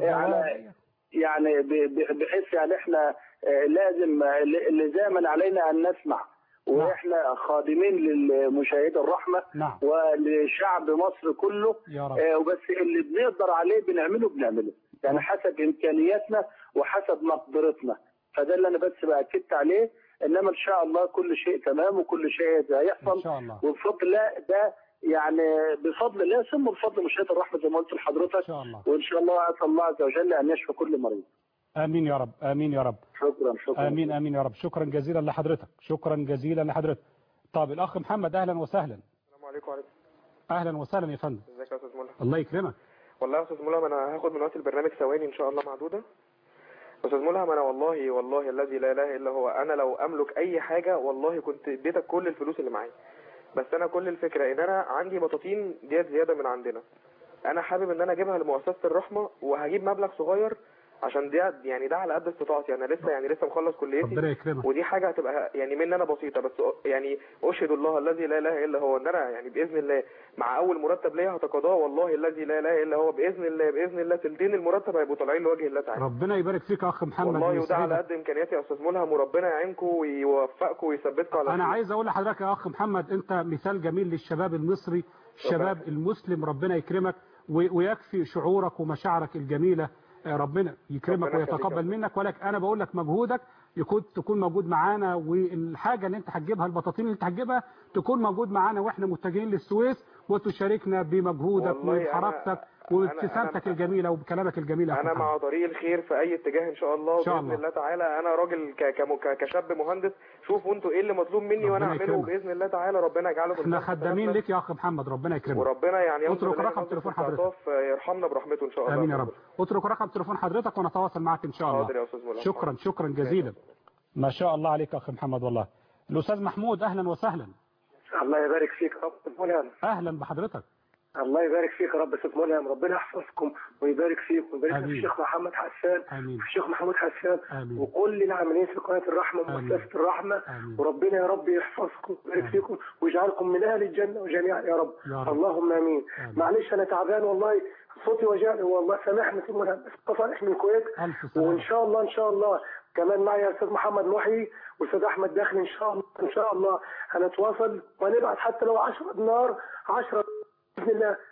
[SPEAKER 7] يعني بحيث يعني احنا لازم لزاما علينا ان نسمع. واحنا خادمين للمشاهدة الرحمة
[SPEAKER 2] نعم.
[SPEAKER 7] ولشعب مصر كله
[SPEAKER 2] يا رب.
[SPEAKER 7] وبس اللي بنقدر عليه بنعمله يعني حسب امكانياتنا وحسب مقدرتنا. فده اللي انا بس باكدت عليه. انما ان شاء الله كل شيء تمام وكل شيء هيحصل
[SPEAKER 2] ان شاء الله.
[SPEAKER 7] وبفضل الله ده يعني بفضل الله ثم بفضل مشاهدة الرحمة زي ما قلت لحضرتك.
[SPEAKER 2] ان شاء الله.
[SPEAKER 7] وان شاء الله اسال الله عز وجل ان يشفي كل مريض.
[SPEAKER 2] امين يا رب امين يا رب.
[SPEAKER 7] شكرا
[SPEAKER 2] امين يا رب. شكرا جزيلا لحضرتك شكرا جزيلا لحضرتك. طب الاخ محمد اهلا وسهلا.
[SPEAKER 20] السلام عليكم. وعليكم
[SPEAKER 2] اهلا وسهلا يا فندم.
[SPEAKER 20] ازيك يا استاذ ملهم؟
[SPEAKER 2] الله يكرمك.
[SPEAKER 20] والله يا استاذ ملهم انا هاخد من وقت البرنامج ثواني ان شاء الله معدوده. استاذ ملهم انا والله الذي لا اله الا هو انا لو املك اي حاجه والله كنت اديتك كل الفلوس اللي معايا. بس انا كل الفكره ان انا عندي بطاطين ديت زياده من عندنا. انا حابب ان انا اجيبها لمؤسسه الرحمه وهجيب مبلغ صغير عشان ده على قد استطاعتي. انا لسه مخلص كليتي ودي حاجه هتبقى يعني مني انا بسيطه. بس يعني اشهد الله الذي لا اله الا هو ان انا يعني باذن الله مع اول مرتب ليا هتقاضاه والله الذي لا اله الا هو باذن الله تلتين المرتب هيبقوا طالعين لوجه الله تعالى.
[SPEAKER 2] ربنا يبارك فيك يا اخ محمد.
[SPEAKER 20] والله وده على قد امكانياتي يا استاذ ملهم وربنا يعينكم ويوفقكم ويثبتكم على
[SPEAKER 2] انا عايز اقول لحضرتك يا اخ محمد انت مثال جميل للشباب المصري الشباب المسلم. ربنا يكرمك ويكفي شعورك ومشاعرك الجميله. ربنا يكرمك ويتقبل منك. ولك انا بقول لك مجهودك تكون موجود معانا والحاجه اللي انت هتجيبها البطاطين اللي انت هتجيبها تكون موجود معانا واحنا متجهين للسويس وتشاركنا بمجهودك وبحركتك وابتسامتك الجميله وبكلامك الجميل.
[SPEAKER 20] انا مع طريق الخير في اي اتجاه ان شاء الله باذن الله تعالى. انا راجل كشاب مهندس. شوفوا انتوا ايه اللي مطلوب مني وانا اعمله باذن الله تعالى. ربنا يجعله
[SPEAKER 2] احنا خدامين لك يا اخ محمد. ربنا يكرمك
[SPEAKER 20] وربنا يعني
[SPEAKER 2] اترك رقم تليفون حضرتك
[SPEAKER 20] يرحمنا برحمته ان شاء الله.
[SPEAKER 2] امين يا رب. اترك رقم تليفون حضرتك ونتواصل معك ان شاء الله.
[SPEAKER 20] حاضر يا استاذ ملهم.
[SPEAKER 2] شكرا جزيلا. ما شاء الله عليك يا اخ محمد. والله الاستاذ محمود اهلا وسهلا.
[SPEAKER 21] الله يبارك فيك يا رب ملهم.
[SPEAKER 2] اهلا بحضرتك.
[SPEAKER 21] الله يبارك فيك يا رب استاذ ملهم. ربنا يحفظكم ويبارك فيكم ويبارك في الشيخ محمد حسان وفي الشيخ محمود حسان وكل العاملين في قناه الرحمه ومؤسسه الرحمه. وربنا يا رب يحفظكم ويبارك فيكم ويجعلكم من اهل الجنه وجميعا يا رب. اللهم امين. معلش انا تعبان والله صوتي وجعني والله سامحني في الملهم. بس صالح من الكويت وان شاء الله كمان معي يا استاذ محمد محي واستاذ احمد داخل ان شاء الله هنتواصل ونبعت حتى لو 10 دينار 10 باذن الله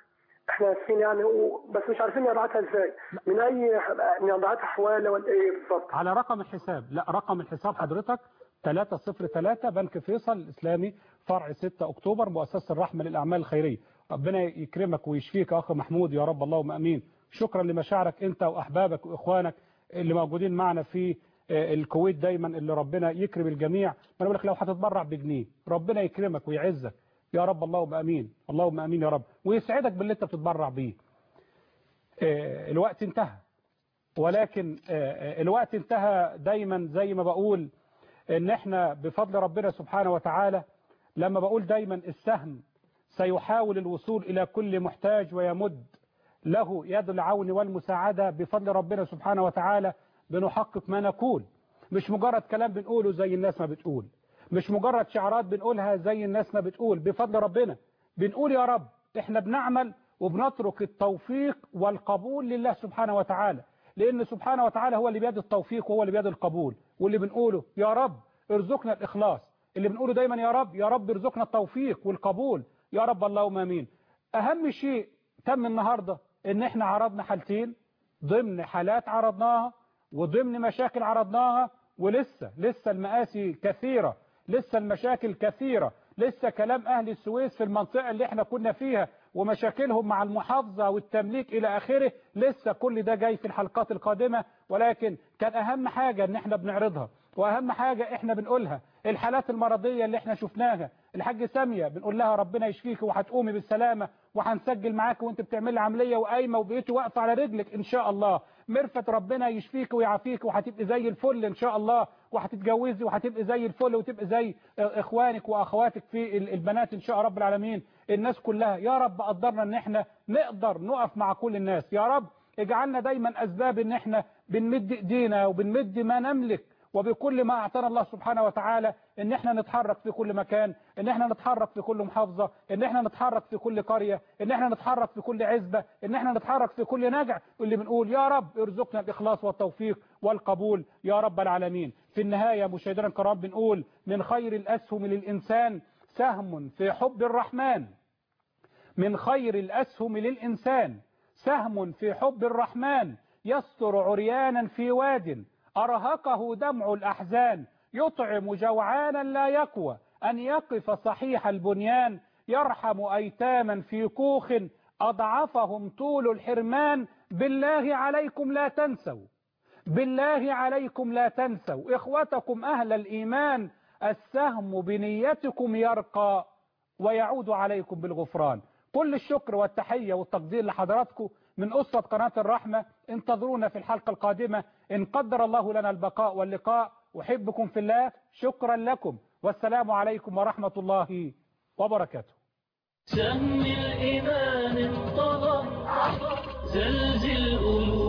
[SPEAKER 21] احنا اسفين يعني بس مش عارفين نبعتها ازاي، من اي نبعتها حواله ولا ايه بالظبط؟
[SPEAKER 2] على رقم الحساب. لا، رقم الحساب حضرتك 303 بنك فيصل الاسلامي فرع 6 اكتوبر مؤسسه الرحمه للاعمال الخيريه. ربنا يكرمك ويشفيك يا اخ محمود يا رب، اللهم امين. شكرا لمشاعرك انت واحبابك واخوانك اللي موجودين معنا في الكويت دايما، اللي ربنا يكرم الجميع. انا بقول لك لو هتتبرع بجنيه ربنا يكرمك ويعزك يا رب، اللهم امين اللهم امين يا رب، ويسعدك باللي انت بتتبرع بيه. الوقت انتهى، ولكن الوقت انتهى دايما زي ما بقول ان احنا بفضل ربنا سبحانه وتعالى، لما بقول دايما السهم سيحاول الوصول الى كل محتاج ويمد له يد العون والمساعدة بفضل ربنا سبحانه وتعالى. بنحقق ما نقول، مش مجرد كلام بنقوله زي الناس ما بتقول، مش مجرد شعارات بنقولها زي الناس ما بتقول. بفضل ربنا بنقول يا رب احنا بنعمل وبنترك التوفيق والقبول لله سبحانه وتعالى، لأن سبحانه وتعالى هو اللي بيد التوفيق وهو اللي بيد القبول. واللي بنقوله يا رب ارزقنا الإخلاص، اللي بنقوله دايما يا رب يا رب ارزقنا التوفيق والقبول يا رب، اللهم امين. أهم شيء تم النهاردة ان احنا عرضنا حالتين ضمن حالات عرضناها وضمن مشاكل عرضناها، ولسه المآسي كثيرة، لسه المشاكل كثيرة، لسه كلام أهل السويس في المنطقة اللي احنا كنا فيها ومشاكلهم مع المحافظة والتمليك إلى آخره، لسه كل ده جاي في الحلقات القادمة. ولكن كان أهم حاجة ان احنا بنعرضها، وأهم حاجة احنا بنقولها الحالات المرضية اللي احنا شفناها. الحاج سامية بنقول لها ربنا يشفيك وهتقومي بالسلامة، وهنسجل معاك وانت بتعملي عملية وقايمة وبقيتي واقفة على رجلك ان شاء الله. مرفت ربنا يشفيك ويعافيك وهتبقي زي الفل ان شاء الله، وهتتجوزي وهتبقي زي الفل وتبقي زي اخوانك واخواتك في البنات ان شاء رب العالمين. الناس كلها يا رب قدرنا ان احنا نقدر نقف مع كل الناس. يا رب اجعلنا دايما اسباب ان احنا بنمد ايدينا وبنمد ما نملك وبكل ما اعطانا الله سبحانه وتعالى، ان احنا نتحرك في كل مكان، ان احنا نتحرك في كل محافظة، ان احنا نتحرك في كل قرية، ان احنا نتحرك في كل عزبة، ان احنا نتحرك في كل نجع. واللي بنقول يا رب ارزقنا الاخلاص والتوفيق والقبول يا رب العالمين. في النهاية مشاهدينا الكرام بنقول من خير الاسهم للانسان سهم في حب الرحمن، من خير الاسهم للانسان سهم في حب الرحمن، يستر عريانا في واد أرهقه دمع الأحزان، يطعم جوعانا لا يقوى أن يقف صحيح البنيان، يرحم أيتاما في كوخ أضعفهم طول الحرمان. بالله عليكم لا تنسوا، بالله عليكم لا تنسوا إخوتكم أهل الإيمان، السهم بنيتكم يرقى ويعود عليكم بالغفران. كل الشكر والتحية والتقدير لحضراتكم من أسرة قناة الرحمة. انتظرونا في الحلقة القادمة إن قدر الله لنا البقاء واللقاء. أحبكم في الله، شكرا لكم، والسلام عليكم ورحمة الله وبركاته.
[SPEAKER 1] سهم الإيمان انطلق زلزل قلوب